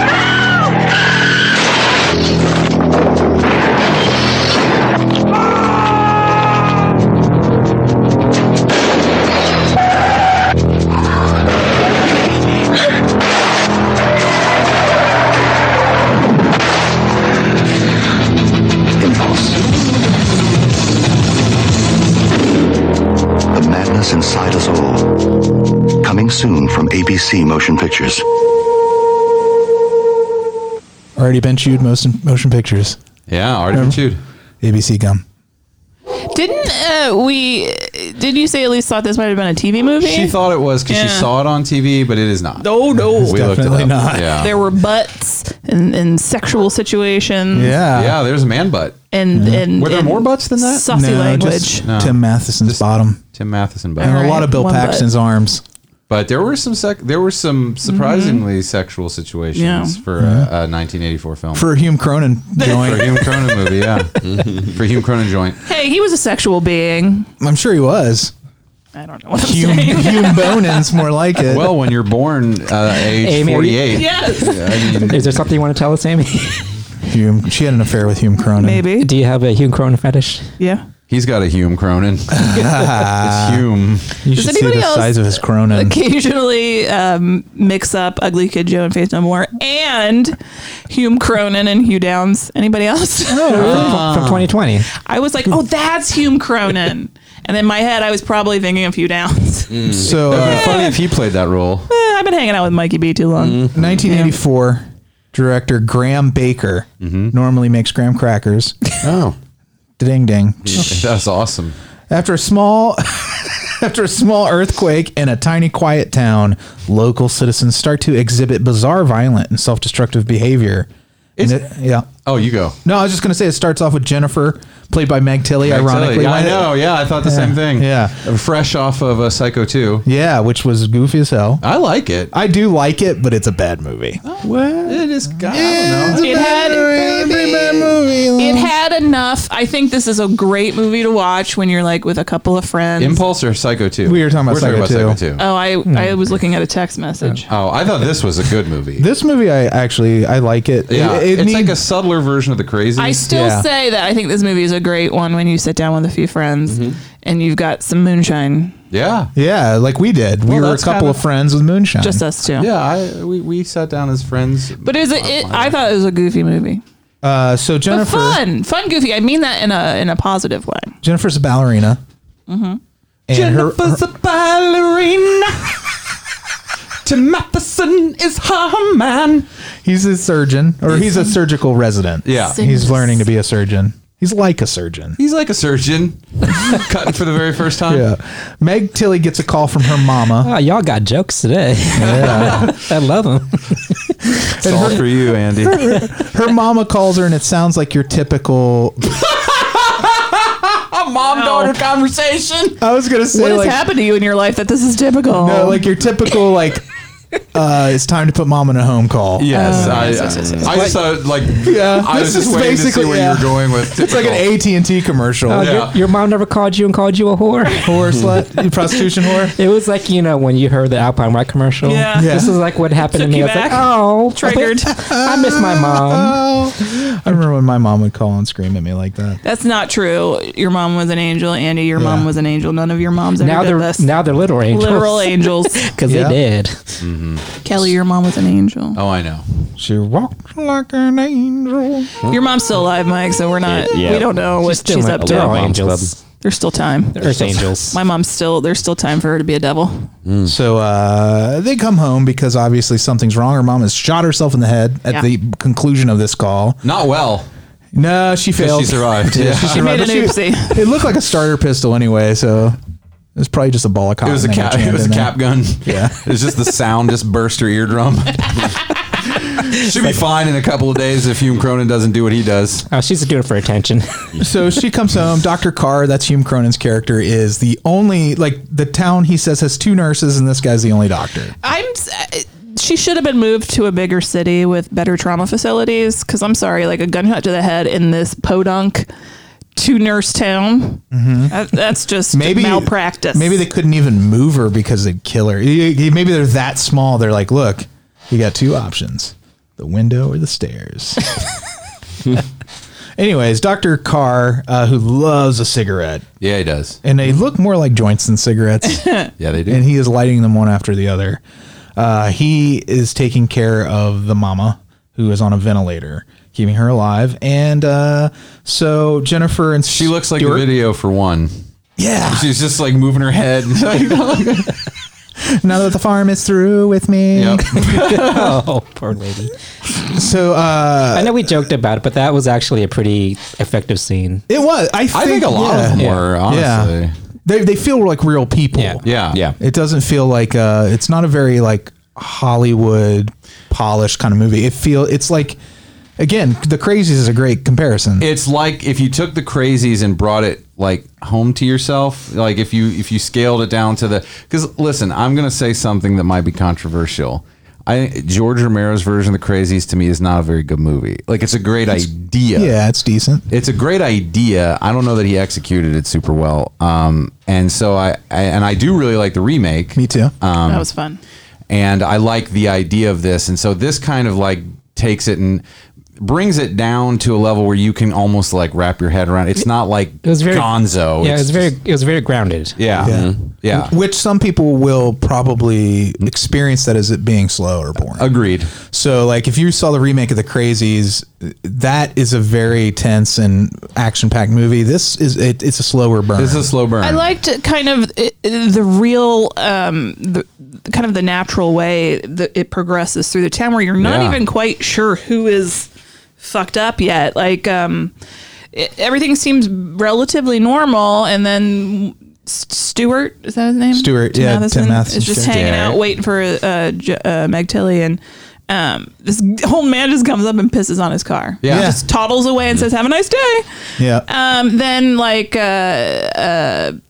Impulse. The madness inside us all. Coming soon from ABC Motion Pictures. Already been chewed motion pictures. Yeah, already been chewed. ABC gum. Did you say Elise thought this might have been a TV movie? She thought it was because she saw it on TV, but it is not. No. We looked it Definitely up. not. Yeah. There were butts and sexual situations. Yeah, there's a man butt. And Were there more butts than that? Saucy language. Just Tim Matheson's bottom. Tim Matheson butt. And a lot Alright, of Bill one Paxton's arms. But there were some surprisingly sexual situations for a 1984 film. For a Hume Cronin For joint. a Hume Cronin movie, yeah. For Hume Cronin joint. Hey, he was a sexual being. I'm sure he was. I don't know what I'm Hume saying. Bonin's more like it. Well, when you're born age Amy, 48. Yes. I mean, Is there something you want to tell us, Amy? Hume. She had an affair with Hume Cronin. Maybe. Do you have a Hume Cronin fetish? Yeah. he's got a Hume Cronin. It's Hume. You should see the size of his Cronin. Occasionally mix up Ugly Kid Joe and Faith No More and Hume Cronin and Hugh Downs? Anybody else? From 2020. I was like, oh, that's Hume Cronin. And in my head, I was probably thinking of Hugh Downs. So That'd be funny if he played that role. I've been hanging out with Mikey B too long. 1984, director Graham Baker normally makes graham crackers. Oh, Ding ding. That's awesome. After a small earthquake in a tiny quiet town, local citizens start to exhibit bizarre, violent, and self-destructive behavior. Yeah. Oh, you go. No, I was just going to say it starts off with Jennifer, played by Meg Tilly, Meg ironically. Tilly. I know. Yeah, I thought the same thing. Yeah. Fresh off of Psycho 2. Yeah, which was goofy as hell. I like it. I do like it, but it's a bad movie. Well, it is. I don't know. It had enough. I think this is a great movie to watch when you're like with a couple of friends. Impulse or Psycho 2? We were talking about Psycho 2. Oh, I was looking at a text message. Oh, I thought this was a good movie. This movie, I like it. Yeah, it's like a subtler version of The Crazy. I still say that I think this movie is a great one when you sit down with a few friends and you've got some moonshine. Yeah. Yeah, like we did. We were a couple of friends with moonshine. Just us two. Yeah, we sat down as friends. But I thought it was a goofy movie. So Jennifer, but fun goofy. I mean that in a positive way. Jennifer's a ballerina. And Jennifer's a ballerina. Tim Matheson is her man. He's a surgeon, or he's a surgical resident. Yeah. He's learning to be a surgeon. He's like a surgeon. He's like a surgeon, cutting for the very first time. Yeah. Meg Tilly gets a call from her mama. Oh, y'all got jokes today. Yeah. I love them. It's all for you, Andy. Her mama calls her, and it sounds like your typical Mom-daughter conversation. I was gonna say, what has like, happened to you in your life that this is typical? No, like your typical it's time to put mom in a home call. Yes, I just thought I was just waiting to see where you were going with. It's like an AT&T commercial. Your mom never called you and called you a whore? Whore slut? Prostitution whore? It was like, when you heard the Alpine White commercial. Yeah. This is like what happened to me. I was like, oh. Triggered. I miss my mom. I remember when my mom would call and scream at me like that. That's not true. Your mom was an angel. Andy, your mom was an angel. None of your moms ever did this. Now they're literal angels. Literal angels. Because they did. Kelly, your mom was an angel. Oh, I know. She walked like an angel. Your mom's still alive, Mike, so we're not, we don't know what she's up to. They're all angels. There's still time. Earth angels. My mom's there's still time for her to be a devil. So they come home because obviously something's wrong. Her mom has shot herself in the head at the conclusion of this call. Not well. No, she failed. She survived. Yeah, She made an oopsie. It looked like a starter pistol anyway, so it was probably just a ball of cotton. It was a cap. It was a cap gun. Yeah. It was just the sound just burst her eardrum. She'll be fine in a couple of days if Hume Cronin doesn't do what he does. Oh, she's doing it for attention. So she comes home. Dr. Carr, that's Hume Cronin's character, is the only, like, the town, he says, has 2 nurses, and this guy's the only doctor. She should have been moved to a bigger city with better trauma facilities. Because I'm sorry, like a gunshot to the head in this podunk 2-nurse town. That's just malpractice. Maybe they couldn't even move her because they'd kill her. Maybe they're that small. They're like, look, you got 2 options: the window or the stairs. Anyways, Dr. Carr, who loves a cigarette. Yeah, he does. And they look more like joints than cigarettes. Yeah, they do. And he is lighting them one after the other. He is taking care of the mama who is on a ventilator, keeping her alive. And so Jennifer and she looks like a video for one. Yeah. She's just like moving her head. Now that the farm is through with me. Yep. Oh, poor lady. So I know we joked about it, but that was actually a pretty effective scene. It was. I think a lot of them were, honestly. Yeah. They feel like real people. Yeah. It doesn't feel like it's not a very like Hollywood polished kind of movie. It's like, again, The Crazies is a great comparison. It's like if you took The Crazies and brought it like home to yourself, like if you scaled it down to because listen, I'm going to say something that might be controversial. George Romero's version of The Crazies to me is not a very good movie. Like it's a great idea. Yeah, it's decent. It's a great idea. I don't know that he executed it super well. And so I do really like the remake. Me too. That was fun. And I like the idea of this. And so this kind of like takes it and brings it down to a level where you can almost like wrap your head around. It's not like Gonzo. Yeah, it was very grounded. Yeah. Yeah. Which some people will probably experience that as it being slow or boring. Agreed. So like if you saw the remake of The Crazies, that is a very tense and action-packed movie. This is it's a slower burn. This is a slow burn. I liked kind of the real kind of the natural way that it progresses through the town where you're not even quite sure who is fucked up yet. Like everything seems relatively normal, and then Stewart, is that his name? Stewart, Tim yeah, Matheson Tim Matheson. is just hanging out waiting for Meg Tilly, and this old man just comes up and pisses on his car. Yeah. Just toddles away and says, "Have a nice day." Yeah. Then like the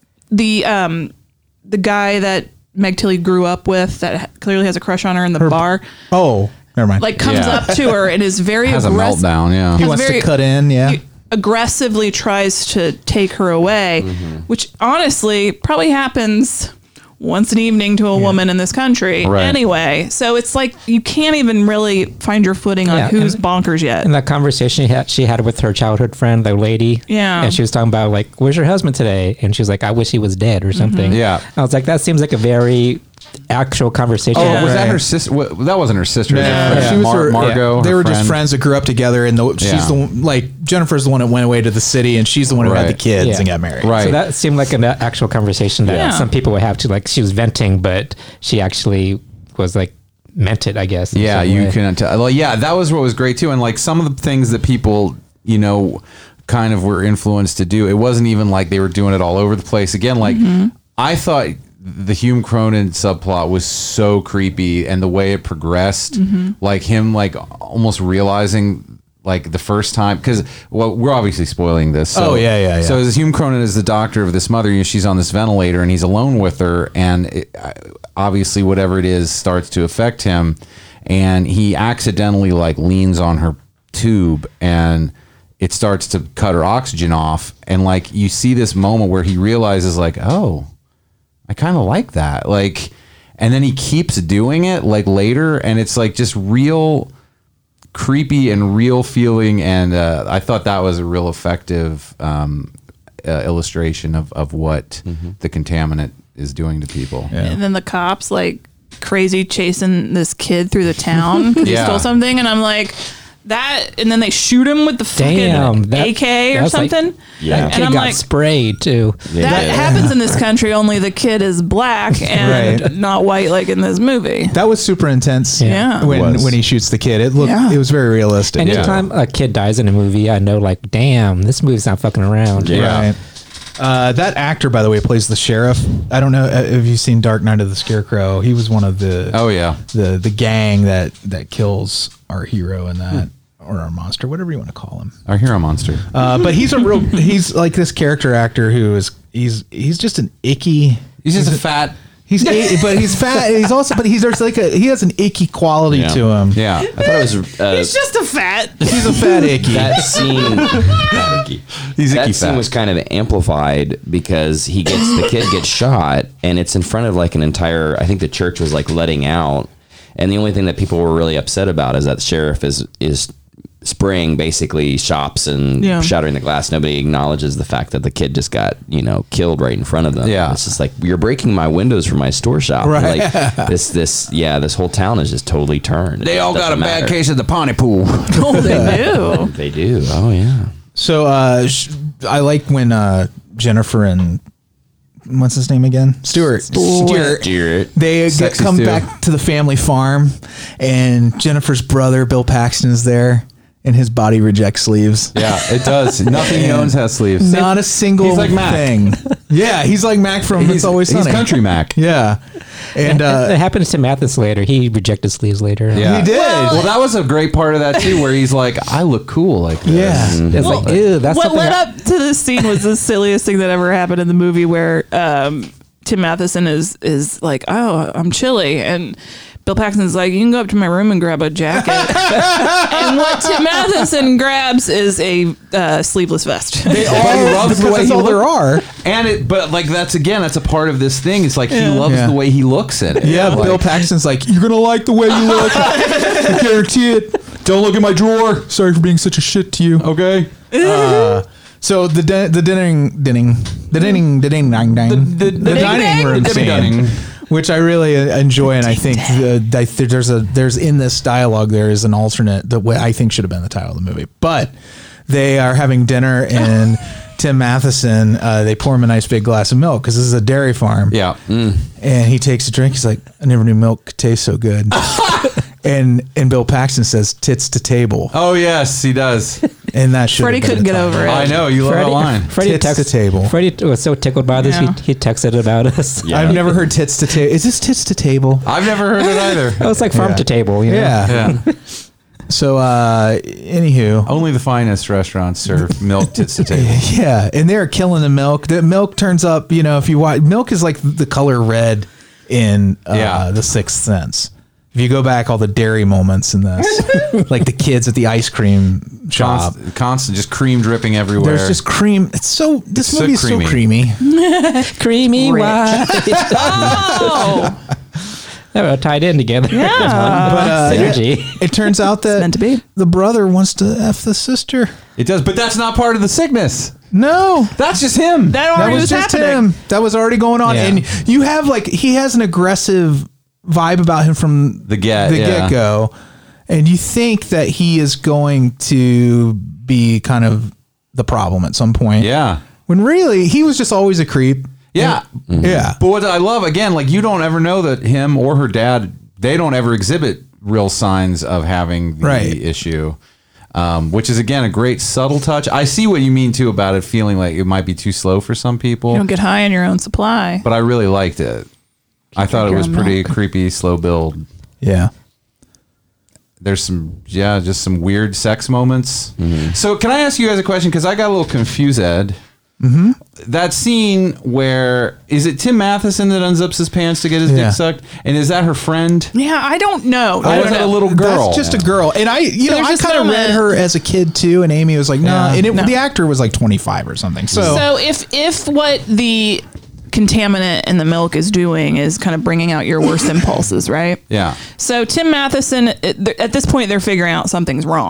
guy that Meg Tilly grew up with that clearly has a crush on her in the bar. Oh, never mind. Like comes up to her and is very has a meltdown. Yeah. He wants to cut in. Yeah. Aggressively tries to take her away, which honestly probably happens once an evening to a woman in this country anyway. So it's like you can't even really find your footing on who's bonkers yet. And that conversation she had with her childhood friend, the lady. Yeah. And she was talking about like, where's your husband today? And she was like, I wish he was dead or something. Yeah. I was like, that seems like a very actual conversation. Oh, was that her sister? That wasn't her sister. Yeah. She was Margot. They her were friend. just friends that grew up together, and she's the one, like Jennifer's the one that went away to the city, and she's the one who had the kids and got married. Right. So that seemed like an actual conversation that some people would have to, like, she was venting, but she actually was like meant it, I guess. Yeah, you can tell. Well, yeah, that was what was great too, and like some of the things that people, kind of were influenced to do. It wasn't even like they were doing it all over the place. Again, like I thought the Hume Cronin subplot was so creepy, and the way it progressed, like him like almost realizing like the first time, because we're obviously spoiling this. So, yeah. So as Hume Cronin is the doctor of this mother, she's on this ventilator and he's alone with her, and obviously whatever it is starts to affect him, and he accidentally like leans on her tube and it starts to cut her oxygen off, and like you see this moment where he realizes like, oh, I kind of like that. Like, and then he keeps doing it like later, and it's like just real creepy and real feeling. And I thought that was a real effective illustration of what the contaminant is doing to people. Yeah. And then the cops like crazy chasing this kid through the town because he stole something. And I'm like, That, and then they shoot him with the Damn, fucking AK or was like- something. Yeah. That kid And I'm got like, sprayed too. that happens in this country. Only the kid is black and Right. not white, like in this movie. That was super intense. Yeah. When he shoots the kid, it was very realistic. Anytime a kid dies in a movie, I know, like, damn, this movie's not fucking around. Right. That actor, by the way, plays the sheriff. I don't know. Have you seen Dark Knight of the Scarecrow? He was one of the the gang that kills our hero in that, or our monster, whatever you want to call him. Our hero monster. But he's he's like this character actor who is he's just an icky. He's just a fat. But he's fat. He's also, but there's like he has an icky quality to him. Yeah, I thought it was. He's just a fat. He's a fat icky. That scene. He's that icky scene fat. was kind of amplified because the kid gets shot, and it's in front of like an entire. I think the church was like letting out, and the only thing that people were really upset about is that the sheriff is spraying basically shops and shattering the glass. Nobody acknowledges the fact that the kid just got killed right in front of them. Yeah, it's just like, you're breaking my windows for my store shop. Right. Like this whole town is just totally turned. They all got a bad case of the Pawnee Pool. Oh, they do. They do. Oh yeah. So I like when Jennifer and what's his name again? Stuart. They Sexy come Stu. back to the family farm, and Jennifer's brother Bill Paxton is there, and his body rejects sleeves. Yeah, it does. Nothing he owns has sleeves. Not a single He's like Mac. thing. Yeah, he's like Mac from It's Always Sunny. He's country Mac. Yeah. And it happened to Mathis later. He rejected sleeves later. Yeah. He did. Well, that was a great part of that too, where he's like, "I look cool like this." Yeah. It's like, ew, that's What something led up to this scene was the silliest thing that ever happened in the movie, where Tim Matheson is like, "Oh, I'm chilly," and Bill Paxton's like, "You can go up to my room and grab a jacket." And what Tim Matheson grabs is a sleeveless vest. They all love the way that's all there are. And but like that's a part of this thing. It's like he loves the way he looks in it. Yeah, Like, Bill Paxton's like, "You're gonna like the way you look. I guarantee it. Don't look in my drawer. Sorry for being such a shit to you." Okay. So the dining room scene, which I really enjoy, and I think there's in this dialogue there is an alternate that I think should have been the title of the movie. But they are having dinner, and Tim Matheson, they pour him a nice big glass of milk because this is a dairy farm. Yeah. And he takes a drink. He's like, "I never knew milk could taste so good." and Bill Paxton says, "Tits to table." Oh yes, he does. And that should Freddie couldn't get over it. I know you love that line. Tits to table. Freddie was so tickled by this, he texted about us. Yeah. I've never heard tits to table. Is this tits to table? I've never heard it either. Oh, it's like farm to table, you know? Yeah. Yeah. So, anywho. Only the finest restaurants serve milk tits to table. Yeah. And they're killing the milk. The milk turns up, if you watch, milk is like the color red in The Sixth Sense. If you go back, all the dairy moments in this, like the kids at the ice cream shop. Constant, just cream dripping everywhere. There's just cream. This movie is so creamy. Creamy Rich. white. Oh, They were tied in together. Yeah. But Synergy. it turns out that meant to be. the brother wants to F the sister. It does, but that's not part of the sickness. No. That's just him. that already was just happening. him. That was already going on. Yeah. And you have he has an aggressive vibe about him from The get-go. And you think that he is going to be kind of the problem at some point. Yeah. When really, he was just always a creep. Yeah. Yeah. But what I love, again, like you don't ever know that him or her dad, they don't ever exhibit real signs of having the issue, which is, again, a great subtle touch. I see what you mean, too, about it feeling like it might be too slow for some people. You don't get high on your own supply. But I really liked it. I thought it was pretty creepy, slow build. Yeah. There's just some weird sex moments. So can I ask you guys a question? Because I got a little confused, Ed. That scene where, is it Tim Matheson that unzips his pants to get his dick sucked? And is that her friend? Yeah, I don't know. Or was it a little girl? That's just a girl. And I there's kind of this read her as a kid too. And Amy was like, no. Yeah. And the actor was like 25 or something. So if what the contaminant in the milk is doing is kind of bringing out your worst impulses, right? Yeah. So Tim Matheson, at this point, they're figuring out something's wrong.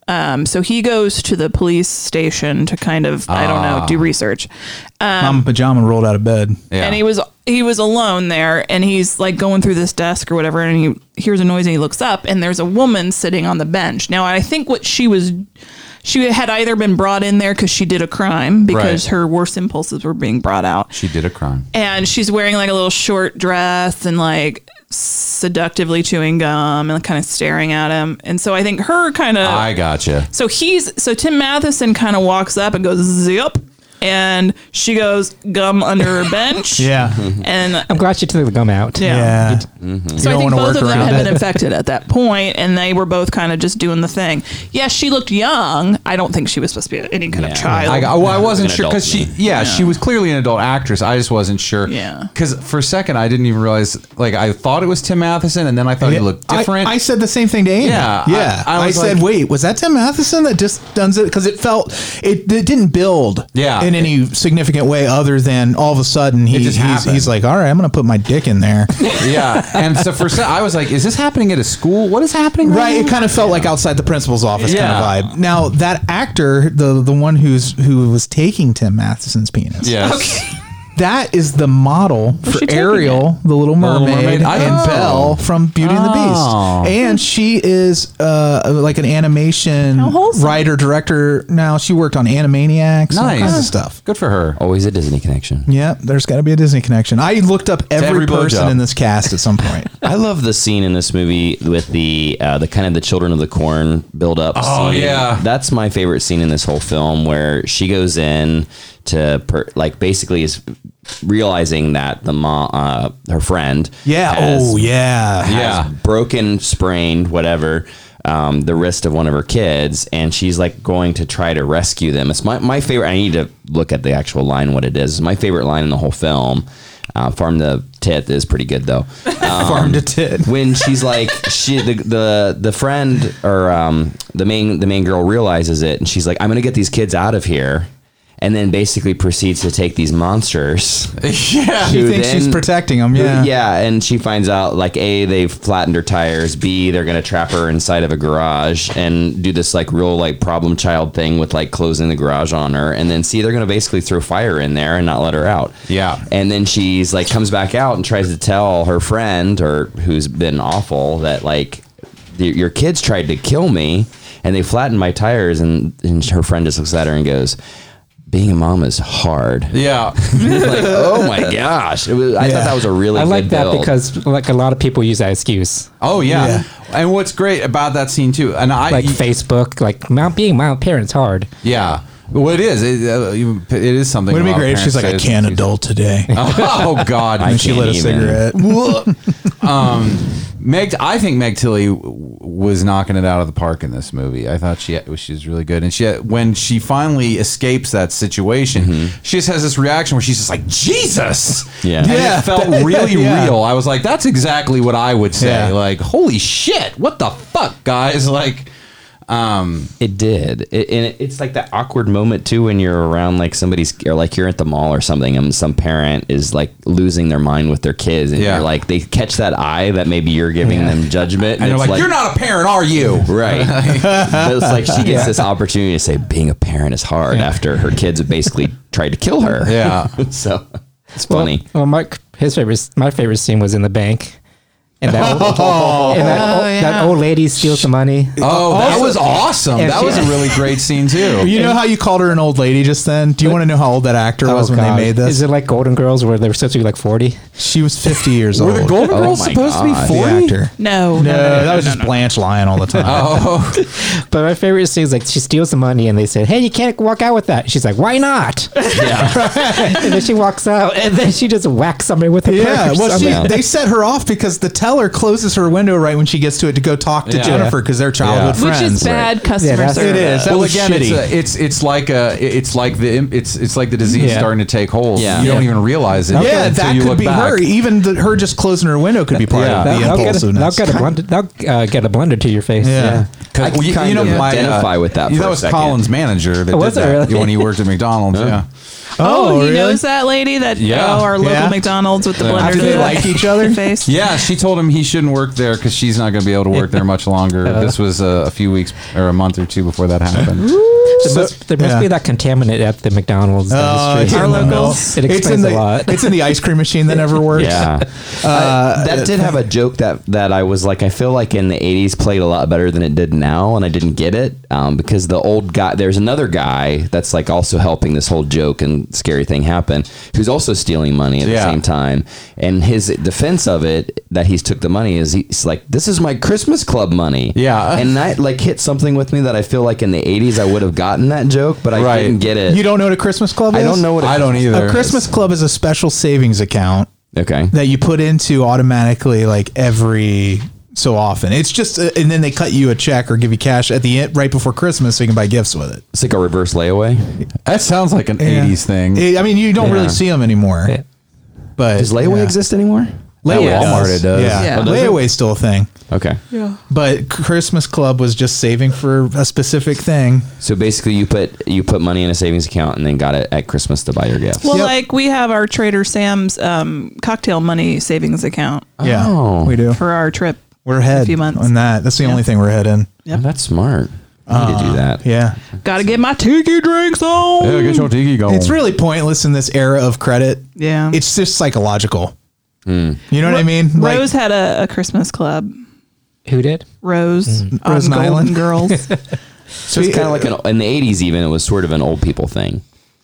So he goes to the police station to kind of, I don't know, do research. Mama Pajama rolled out of bed. And he was alone there, and he's like going through this desk or whatever, and he hears a noise and he looks up, and there's a woman sitting on the bench. Now, I think she had either been brought in there because she did a crime, because her worst impulses were being brought out. She did a crime. And she's wearing like a little short dress and like seductively chewing gum and kind of staring at him. And so I think her kind of... I gotcha. So Tim Matheson kind of walks up and goes, zip. And she goes, gum under her bench. Yeah. And I'm glad she took the gum out. Yeah. Mm-hmm. So I think both of them had been infected at that point, and they were both kind of just doing the thing. Yeah, she looked young. I don't think she was supposed to be any kind of child. I wasn't sure because she was clearly an adult actress. I just wasn't sure. Yeah. Because for a second I didn't even realize. Like I thought it was Tim Matheson, and then I thought he looked different. I said the same thing to Amy. Yeah. I said, wait, was that Tim Matheson that just does it? Because it didn't build. Yeah. In any significant way other than all of a sudden he's like, all right, I'm gonna put my dick in there. Yeah. And so for a second I was like, is this happening at a school? What is happening right now? It kind of felt like outside the principal's office kind of vibe. Now that actor, the one who was taking Tim Matheson's penis, that is the model for Ariel, the Little Mermaid, and Belle from Beauty and the Beast. And she is like an animation writer, director. Now she worked on Animaniacs, all kinds of stuff. Good for her. Always a Disney connection. Yeah, there's got to be a Disney connection. I looked up every person in this cast at some point. I love the scene in this movie with the kind of the Children of the Corn build up. Oh scene. yeah, that's my favorite scene in this whole film, where she goes in to basically is realizing that the mom, her friend, has broken, sprained, whatever, the wrist of one of her kids, and she's like going to try to rescue them. It's my favorite. I need to look at the actual line, what it is. It's my favorite line in the whole film. Farm to Tit is pretty good though. Farm to Tit. When she's like, the friend or the main girl realizes it, and she's like, I'm gonna get these kids out of here. And then basically proceeds to take these monsters. Yeah. She thinks she's protecting them. Yeah. Yeah. And she finds out, like, A, they've flattened her tires. B, they're going to trap her inside of a garage and do this, like, real, like, problem child thing with, like, closing the garage on her. And then C, they're going to basically throw fire in there and not let her out. Yeah. And then she's, like, comes back out and tries to tell her friend, or who's been awful, that, like, your kids tried to kill me and they flattened my tires. And her friend just looks at her and goes, being a mom is hard. Yeah. Like, oh my gosh. I thought that was a really good like that build. because like a lot of people use that excuse. Oh yeah. And what's great about that scene too, and Facebook, like being my parents hard. Yeah. Well, it is. It is something. Would it be great if she's like, I can't adult today. Oh God. And she lit a cigarette. I think Meg Tilly was knocking it out of the park in this movie. I thought she was really good, and when she finally escapes that situation, she just has this reaction where she's just like, Jesus, and it felt really real. I was like, that's exactly what I would say. Like, holy shit, what the fuck, guys? Like, it did, and it's like that awkward moment too when you're around like somebody's, or like you're at the mall or something, and some parent is like losing their mind with their kids, and you're like, they catch that eye that maybe you're giving them judgment, and they're like, you're not a parent, are you? Right. It's like she gets this opportunity to say being a parent is hard after her kids have basically tried to kill her. Yeah. So it's funny. Well, my favorite scene was in the bank. And that old lady steals the money. Oh, that was awesome. That was a really great scene too. You know how you called her an old lady just then? Do you want to know how old that actor was when they made this? Is it like Golden Girls where they were supposed to be like 40? She was 50 years old. Were the Golden Girls supposed to be 40? The actor. No, that was just Blanche lying all the time. But my favorite scene is like she steals the money and they said, hey, you can't walk out with that. She's like, why not? Yeah. And then she walks out and then she just whacks somebody with her purse. Well, they set her off because the teller closes her window right when she gets to it to go talk to Jennifer because they're childhood friends. Which is bad customer service. It is. Well, again, it's like the disease starting to take hold. Yeah. You don't even realize it. Yeah, that could be her. Even her just closing her window could be part of the impulsiveness. That'll get a blender to your face. Yeah. I can identify with that. That was Colin's manager that did that when he worked at McDonald's. Yeah. Oh, he really? knows that lady that our local Yeah. McDonald's with the blender. After they to like each other? face. Yeah, she told him he shouldn't work there because she's not going to be able to work there much longer. This was a few weeks or a month or two before that happened. There must be that contaminant at the McDonald's down the street. Our locals. It explains a lot. It's in the ice cream machine that never works. Yeah. That did have a joke that I was like, I feel like in the 80s played a lot better than it did now, and I didn't get it because the old guy, there's another guy that's like also helping this whole joke and scary thing happen, who's also stealing money at the same time. And his defense of it, that he's took the money, is he's like, this is my Christmas Club money. Yeah. And that like hit something with me that I feel like in the 80s I would have gotten that joke, but I didn't get it. You don't know what a Christmas club is? I don't know what I don't either. A Christmas club is a special savings account Okay. that you put into automatically like every so often. It's just, and then they cut you a check or give you cash at the end right before Christmas so you can buy gifts with it. It's like a reverse layaway. That sounds like an 80s thing. I mean, you don't really see them anymore. Yeah. But Does layaway exist anymore? Layaway At Walmart it does. Yeah, Yeah. Oh, does it? layaway's still a thing. Okay. Yeah. But Christmas Club was just saving for a specific thing. So basically, you put money in a savings account and then got it at Christmas to buy your gifts. Well, Yep. like we have our Trader Sam's cocktail money savings account Yeah, Oh. we do. for our trip. We're ahead a few months. on that. That's the only thing we're ahead in. Oh, that's smart. I need to do that. Yeah. Got to get my tiki drinks on. Yeah, get your tiki going. It's really pointless in this era of credit. Yeah. It's just psychological. You know what I mean? Like, Rose had a Christmas club. Who did? Rose on Rose and Golden Island. Girls. So it's kind of like in the 80s, even it was sort of an old people thing.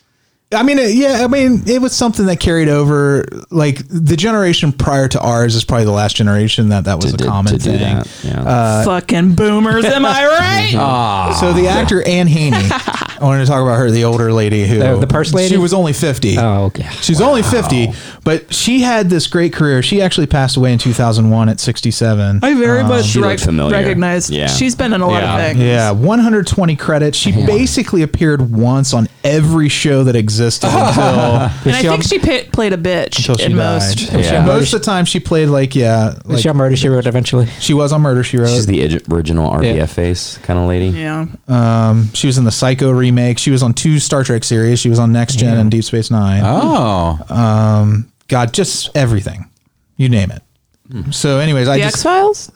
I mean, it was something that carried over. Like the generation prior to ours is probably the last generation that was a common to do thing. that. Yeah. Fucking boomers, am I right? So the actor Anne Haney, I wanted to talk about her, the older lady who The purse lady? She was only 50. Oh, okay. She's only 50, but she had this great career. She actually passed away in 2001 at 67. I very much She looked familiar. recognize. Yeah. She's been in a lot of things. Yeah, 120 credits. She basically appeared once on every show that existed until And I think she played a bitch until she in died. most. Yeah. Most of the time she played like Was she on Murder, She Wrote eventually? she was on Murder She Wrote. She's the original RBF Yeah. face kind of lady. Yeah. She was in the Psycho remake. She was on 2 Star Trek series. She was on Next Gen and Deep Space Nine. Oh. God, just everything. You name it. So anyways, The X Files.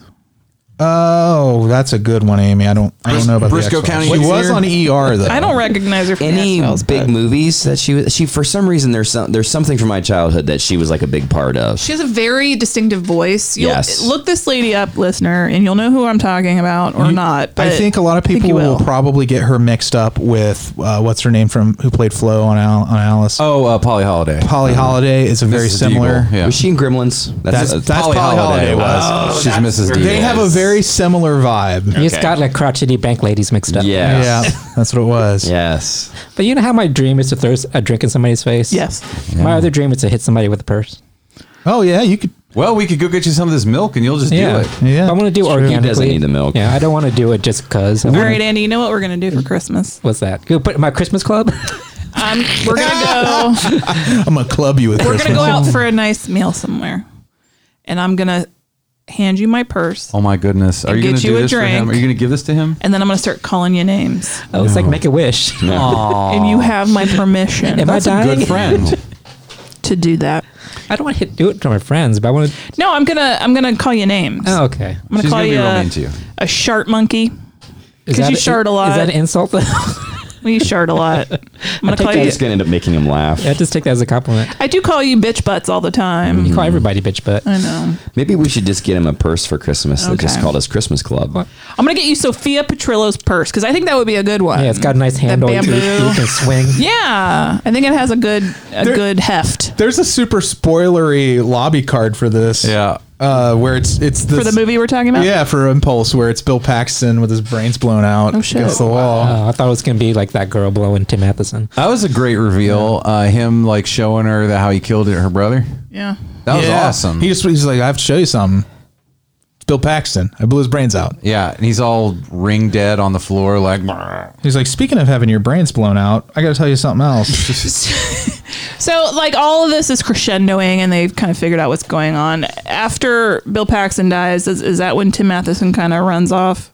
Oh, that's a good one, Amy. I don't know about Briscoe the X-Files. County She was Engineer? on ER though. I don't recognize her from Any the X-Files, big but movies that she for some reason there's something from my childhood that she was like a big part of. She has a very distinctive voice. You'll Yes. look this lady up, listener, and you'll know who I'm talking about or not. But I think a lot of I think people you will probably get her mixed up with what's her name from who played Flo on Alice. Oh, Polly Holiday. Polly Holiday is a very Mrs. similar. Deagle, yeah. Was she in Gremlins? That's Polly Holiday was. She's Mrs. Deagle. They have a very similar vibe. You just got like crotchety bank ladies mixed up. Yes. Yeah, that's what it was. Yes. But you know how my dream is to throw a drink in somebody's face? yes. My other dream is to hit somebody with a purse. Oh yeah, you could. Well, we could go get you some of this milk and you'll just do it. Yeah, I want to do organically. He doesn't need the milk. Yeah, I don't want to do it just because. All right, Andy. You know what we're gonna do for Christmas? What's that? Go put my Christmas club. We're gonna go. I'm gonna club you with. We're Christmas. gonna go out for a nice meal somewhere, and I'm gonna hand you my purse, Oh my goodness. Are And you going get to you do a this for him? drink. Are you going to give this to him? and then I'm gonna start calling you names, Oh, it's like Make a Wish. and you have my permission Am I That's a dying? good friend. to do that. I don't want to do it to my friends, but I want to. No, I'm gonna call you names. Oh, okay. I'm gonna She's call going to you be real mean to you. a shart monkey. Is 'Cause that you shart a lot. Is that an insult? Well, you shart a lot. I'm gonna call I'm you. just gonna end up making him laugh. Yeah, just take that as a compliment. I do call you bitch butts all the time. You call everybody bitch butt. I know. Maybe we should just get him a purse for Christmas that just Okay. called us Christmas Club. What? I'm gonna get you Sophia Petrillo's purse because I think that would be a good one. Yeah, it's got a nice handle. You bamboo. can swing. Yeah, I think it has a good heft There's a super spoilery lobby card for this. Yeah. Where it's this, for the movie we're talking about. Yeah, for Impulse, where it's Bill Paxton with his brains blown out Oh, shit. against the wall. I thought it was going to be like that girl blowing Tim Matheson. That was a great reveal. Him like showing her how he killed her brother. Yeah. That was Yeah. awesome. He's like, I have to show you something. It's Bill Paxton. I blew his brains out. Yeah, and he's all ring dead on the floor, like. He's like, speaking of having your brains blown out, I got to tell you something else. So like all of this is crescendoing, and they've kind of figured out what's going on. After Bill Paxton dies, is that when Tim Matheson kind of runs off?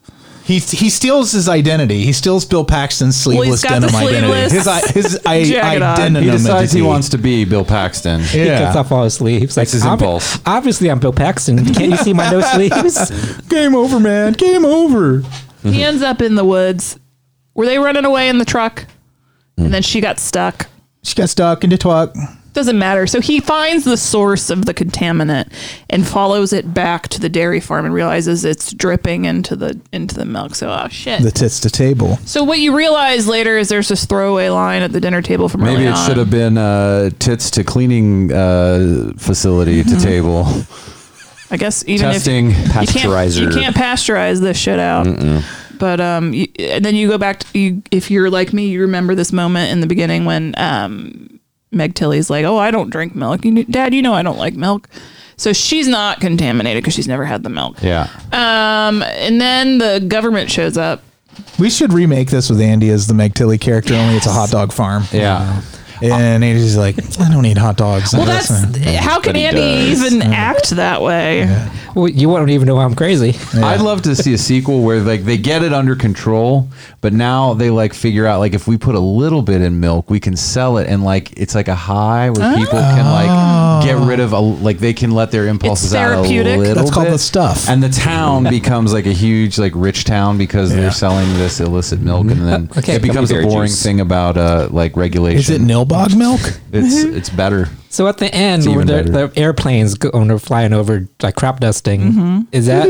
He steals his identity. He steals Bill Paxton's sleeveless got the denim identity. sleeveless His jacket on. identity. He decides he wants to be Bill Paxton. He cuts off all his sleeves. That's his impulse. Obviously, I'm Bill Paxton. Can't you see my no sleeves? Game over, man. Game over. He ends up in the woods. Were they running away in the truck? And then she got stuck. She got stuck in the truck. Doesn't matter. So he finds the source of the contaminant and follows it back to the dairy farm and realizes it's dripping into the milk. So, oh shit. The tits to table. So what you realize later is there's this throwaway line at the dinner table from Maybe early it on. should have been tits to cleaning facility to table. I guess even Testing. if Pasteurizer. you can't pasteurize this shit out. But and then you go back to if you're like me, you remember this moment in the beginning when Meg Tilly's like, "Oh, I don't drink milk. Dad, you know I don't like milk." So she's not contaminated because she's never had the milk. Yeah. And then the government shows up. We should remake this with Andy as the Meg Tilly character, only it's a hot dog farm. Yeah. And Andy's like, I don't eat hot dogs. Well, how can But he Andy does. even act that way? Well, you won't even know I'm crazy. I'd love to see a sequel where like they get it under control, but now they like figure out like if we put a little bit in milk, we can sell it, and like it's like a high where people can like get rid of like they can let their impulses out a therapeutic. little That's called bit. the stuff. And the town becomes like a huge like rich town because they're selling this illicit milk, and then Okay. it becomes a Berry boring juice. thing about like regulation. Is it Nilbog milk? It's better. So at the end, It's where even the airplanes are flying over, like crop dusting, is that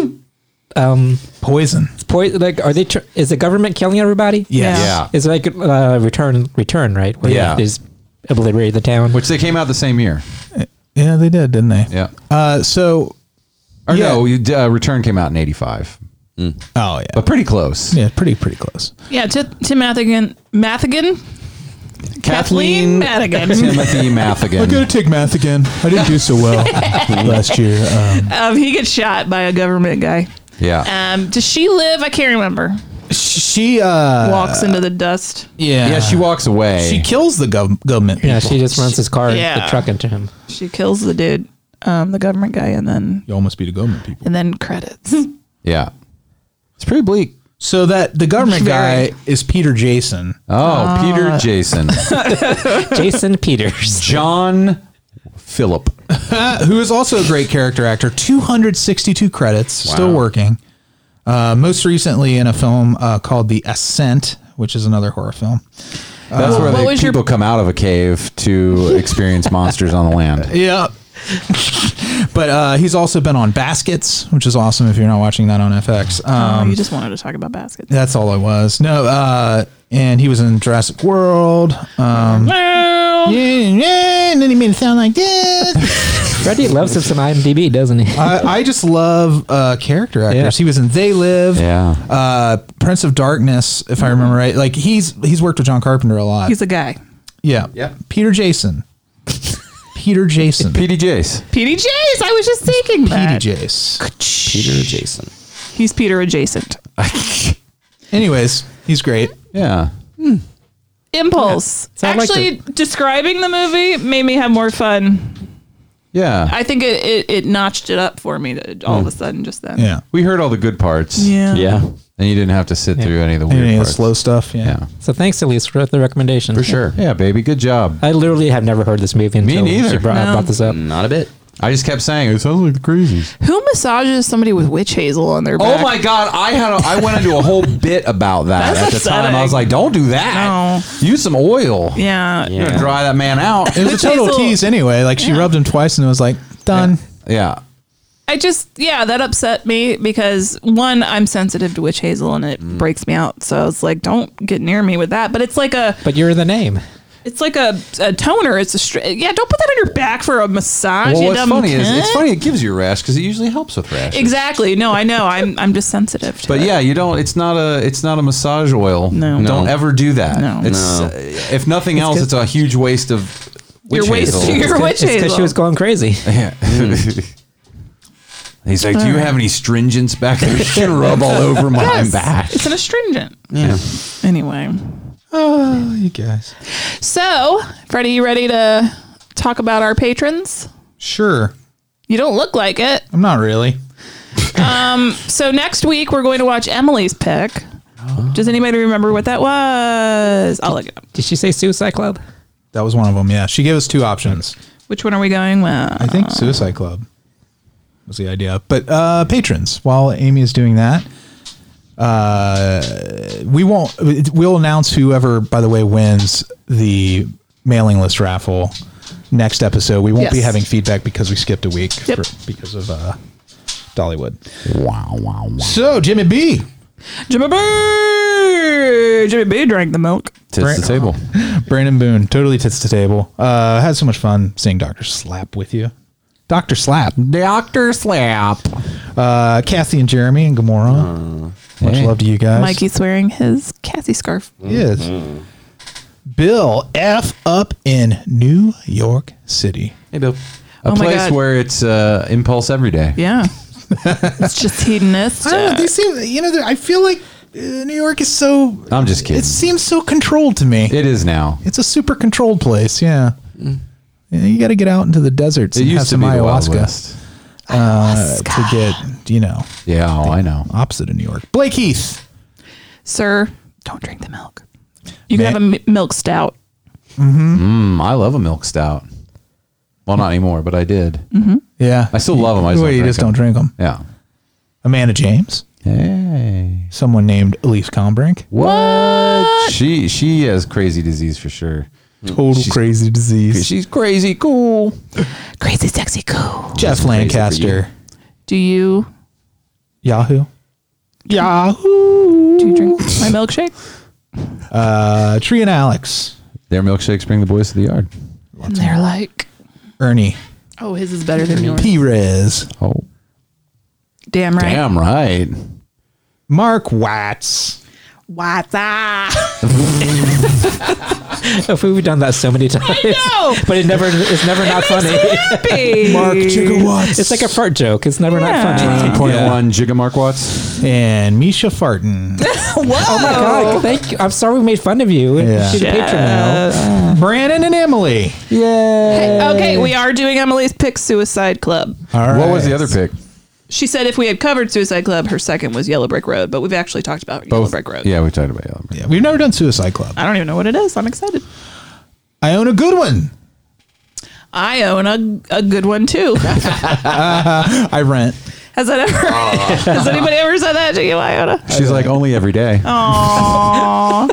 Poison. like are they? Is the government killing everybody? Yes. Yeah. It's like return, right? Where Yeah. they just obliterated the town. Which they came out the same year. Yeah, they did, didn't they? Yeah. So, Or yeah. no, Return came out in '85, oh yeah, but pretty close. yeah, pretty close. Yeah, Tim Mathigan. Kathleen Madigan. Timothy Mathigan. I gotta take math again. I didn't do so well last year. He gets shot by a government guy. Yeah. Does she live? I can't remember. She Walks into the dust. Yeah, she walks away. She kills the government. Yeah, people. she just runs his car, Yeah. the truck into him. She kills the dude, the government guy, and then You almost be the government people. credits. Yeah. It's pretty bleak. So that the government Very. guy is Peter Jason. Oh, Peter Jason. Jason Peters. John Phillip. Who is also a great character actor. 262 credits, still working. Most recently in a film called The Ascent, which is another horror film. That's where what was your- people come out of a cave to experience monsters on the land. Yeah. But he's also been on Baskets, which is awesome if you're not watching that on FX. You just wanted to talk about baskets. That's all I was. No, and he was in Jurassic World. Yeah, and then he made it sound like this. Freddie loves him some IMDb, doesn't he? I just love character actors. Yeah. He was in They Live. Yeah. Prince of Darkness, if I remember right. Like he's worked with John Carpenter a lot. He's a guy. Yeah. Peter Jason. Peter Jason. P.D. Jace. P.D. Jace. I was just thinking that. P.D. Jace. Peter Jason. He's Peter adjacent. Anyways, he's great. Yeah. Impulse. So I'd like Actually, describing the movie made me have more fun. Yeah. I think it notched it up for me all of a sudden just then. Yeah. We heard all the good parts. Yeah. Yeah. And you didn't have to sit through any of the weird Any of the parts. slow stuff. Yeah. Yeah. So thanks, Elise, for the recommendation. For sure. Yeah, baby. Good job. I literally have never heard this movie until neither. she brought this up. Not a bit. I just kept saying, it sounds like the Crazies. Who massages somebody with witch hazel on their back? Oh my God. I went into a whole bit about that That's at the time. I was upsetting. like, don't do that. No. Use some oil. Yeah. You're going to dry that man out. It was a total Hazel- tease anyway. Like she rubbed him twice and it was like, done. Yeah. That upset me because one, I'm sensitive to witch hazel and it breaks me out. So it's like, don't get near me with that. But it's like But you're the name. it's like a toner. It's a don't put that on your back for a massage. Well, you what's dumb funny is cunt. it's funny it gives you a rash because it usually helps with rashes. Exactly. No, I know. I'm just sensitive to But it. yeah, you don't. It's not a massage oil. No. Don't ever do that. No. It's if nothing else, it's a huge waste of witch hazel. Your witch It's because hazel. she was going crazy. Yeah. He's like, do you have any astringents back there? You can rub all over my Yes, back. it's an astringent. Yeah. Anyway. Oh, you guys. So, Freddie, you ready to talk about our patrons? Sure. You don't look like it. I'm not really. So next week we're going to watch Emily's Pick. Does anybody remember what that was? I'll look it up. Did she say Suicide Club? That was one of them. Yeah, she gave us two options. Which one are we going with? I think Suicide Club was the idea. But patrons, while Amy is doing that, we'll announce whoever, by the way, wins the mailing list raffle next episode. We won't be having feedback because we skipped a week because of Dollywood. Wow. So Jimmy B drank the milk. Tits the table. Brandon Boone, totally tits the table. Had so much fun seeing Dr. Slap with you. Dr. Slap. Kathy and Jeremy and Gamora. Much love to you guys. Mikey's wearing his Cassie scarf. Yes. Bill F up in New York City. Hey, Bill. A place where it's impulse every day. Yeah. It's just hedonistic. I don't know, they seem, I feel like New York is so... I'm just kidding. It seems so controlled to me. It is now. It's a super controlled place, yeah. You got to get out into the deserts and have some ayahuasca to get, Yeah, I know. Opposite of New York. Blake Heath. Sir, don't drink the milk. You can have a milk stout. I love a milk stout. Well, not anymore, but I did. Yeah. I still love them. You just don't drink them. Yeah. Amanda James. Hey. Someone named Elise Combrink. What? She has crazy disease for sure. Total crazy disease. She's crazy cool. Crazy, sexy, cool. Jeff Lancaster. Do you? Yahoo. Do you drink my milkshake? Tree and Alex. Their milkshakes bring the boys to the yard. And they're like... Ernie. Oh, his is better than yours. P-Rez. Oh. Damn right. Damn right. Mark Watts. What's up? We've done that so many times. I know. But it's never not funny. Happy. Mark Gigawatts. It's like a fart joke. It's never not funny. 2.1 Gigamark Watts. And Misha Farton. Whoa. Oh my God. Thank you. I'm sorry we made fun of you. Yeah. She's a patron now. Brandon and Emily. Yay. Okay, we are doing Emily's Pick Suicide Club. All right. What was the other pick? She said if we had covered Suicide Club, her second was Yellow Brick Road, but we've actually talked about Yellow Brick Road. Yeah, we talked about Yellow Brick. Yeah, we've never done Suicide Club. I don't even know what it is. I'm excited. I own a good one. I own a good one too. I rent. Has anybody ever said that to you, Iona? She's like, only every day. Aww.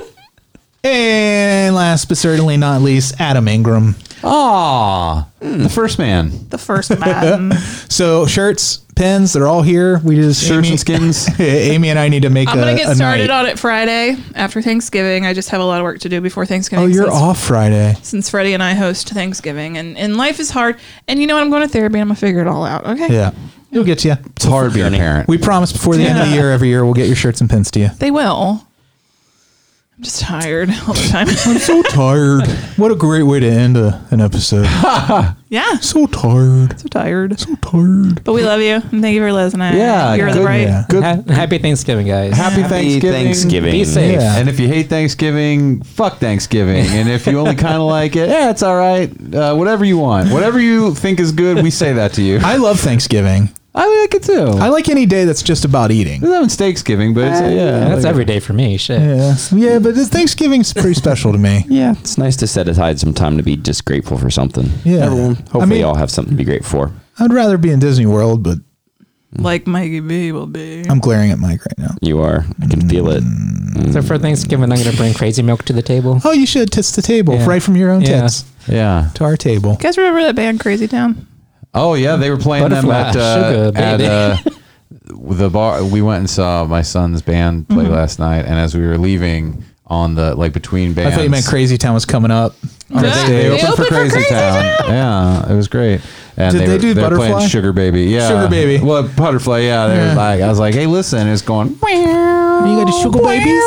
And last but certainly not least, Adam Ingram. Aw, the first man. The first man. So shirts, pins, they're all here. We just Shirts and skins. Amy and I need to make I'm going to get started night. on it Friday after Thanksgiving. I just have a lot of work to do before Thanksgiving. Oh, you're off Friday. Since Freddie and I host Thanksgiving. And life is hard. And you know what? I'm going to therapy and I'm going to figure it all out. Okay? Yeah. You'll get you. It's hard being a parent. We promise before the end of the year, every year, we'll get your shirts and pins to you. They will. I'm just tired all the time. I'm so tired. What a great way to end an episode. Yeah. So tired. So tired. So tired. But we love you. And thank you for listening. Yeah, You're good, the right. Yeah. Good. Happy Thanksgiving, guys. Happy Thanksgiving. Be safe. Yeah. And if you hate Thanksgiving, fuck Thanksgiving. And if you only kind of like it, it's all right. Whatever you want. Whatever you think is good, we say that to you. I love Thanksgiving. I like it too. I like any day that's just about eating. We're having Steaksgiving, but it's, That's every day for me. Shit. Yeah, but Thanksgiving's pretty special to me. Yeah, it's nice to set aside some time to be just grateful for something. Yeah. Everyone, hopefully, y'all have something to be grateful for. I'd rather be in Disney World, but Like Mikey B will be. I'm glaring at Mike right now. You are. I can feel it. So for Thanksgiving, I'm going to bring crazy milk to the table. Oh, you should tits the table Yeah. right from your own Yeah. tits Yeah. to our table. You guys remember that band Crazy Town? Oh yeah, they were playing Butterfly, them sugar, at baby. the bar. We went and saw my son's band play last night, and as we were leaving on the between bands, I thought you meant Crazy Town was coming up on Yeah. stage. They opened for Crazy Town. Yeah, it was great. And Did they do were Butterfly? playing Sugar Baby. Yeah, Sugar Baby. Well, Butterfly. Yeah, they were like, I was like, hey, listen, it's going. You got the Sugar Babies?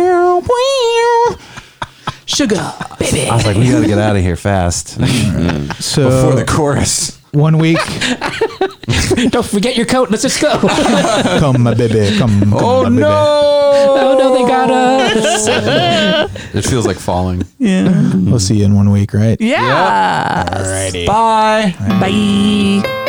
Sugar Baby. I was like, we got to get out of here fast So before the chorus. 1 week, Don't forget your coat. Let's just go. come my baby, come Oh my baby. no! Oh no, they got us. It feels like falling. Yeah. We'll see you in 1 week, right? Yeah. Alrighty. Bye. Bye.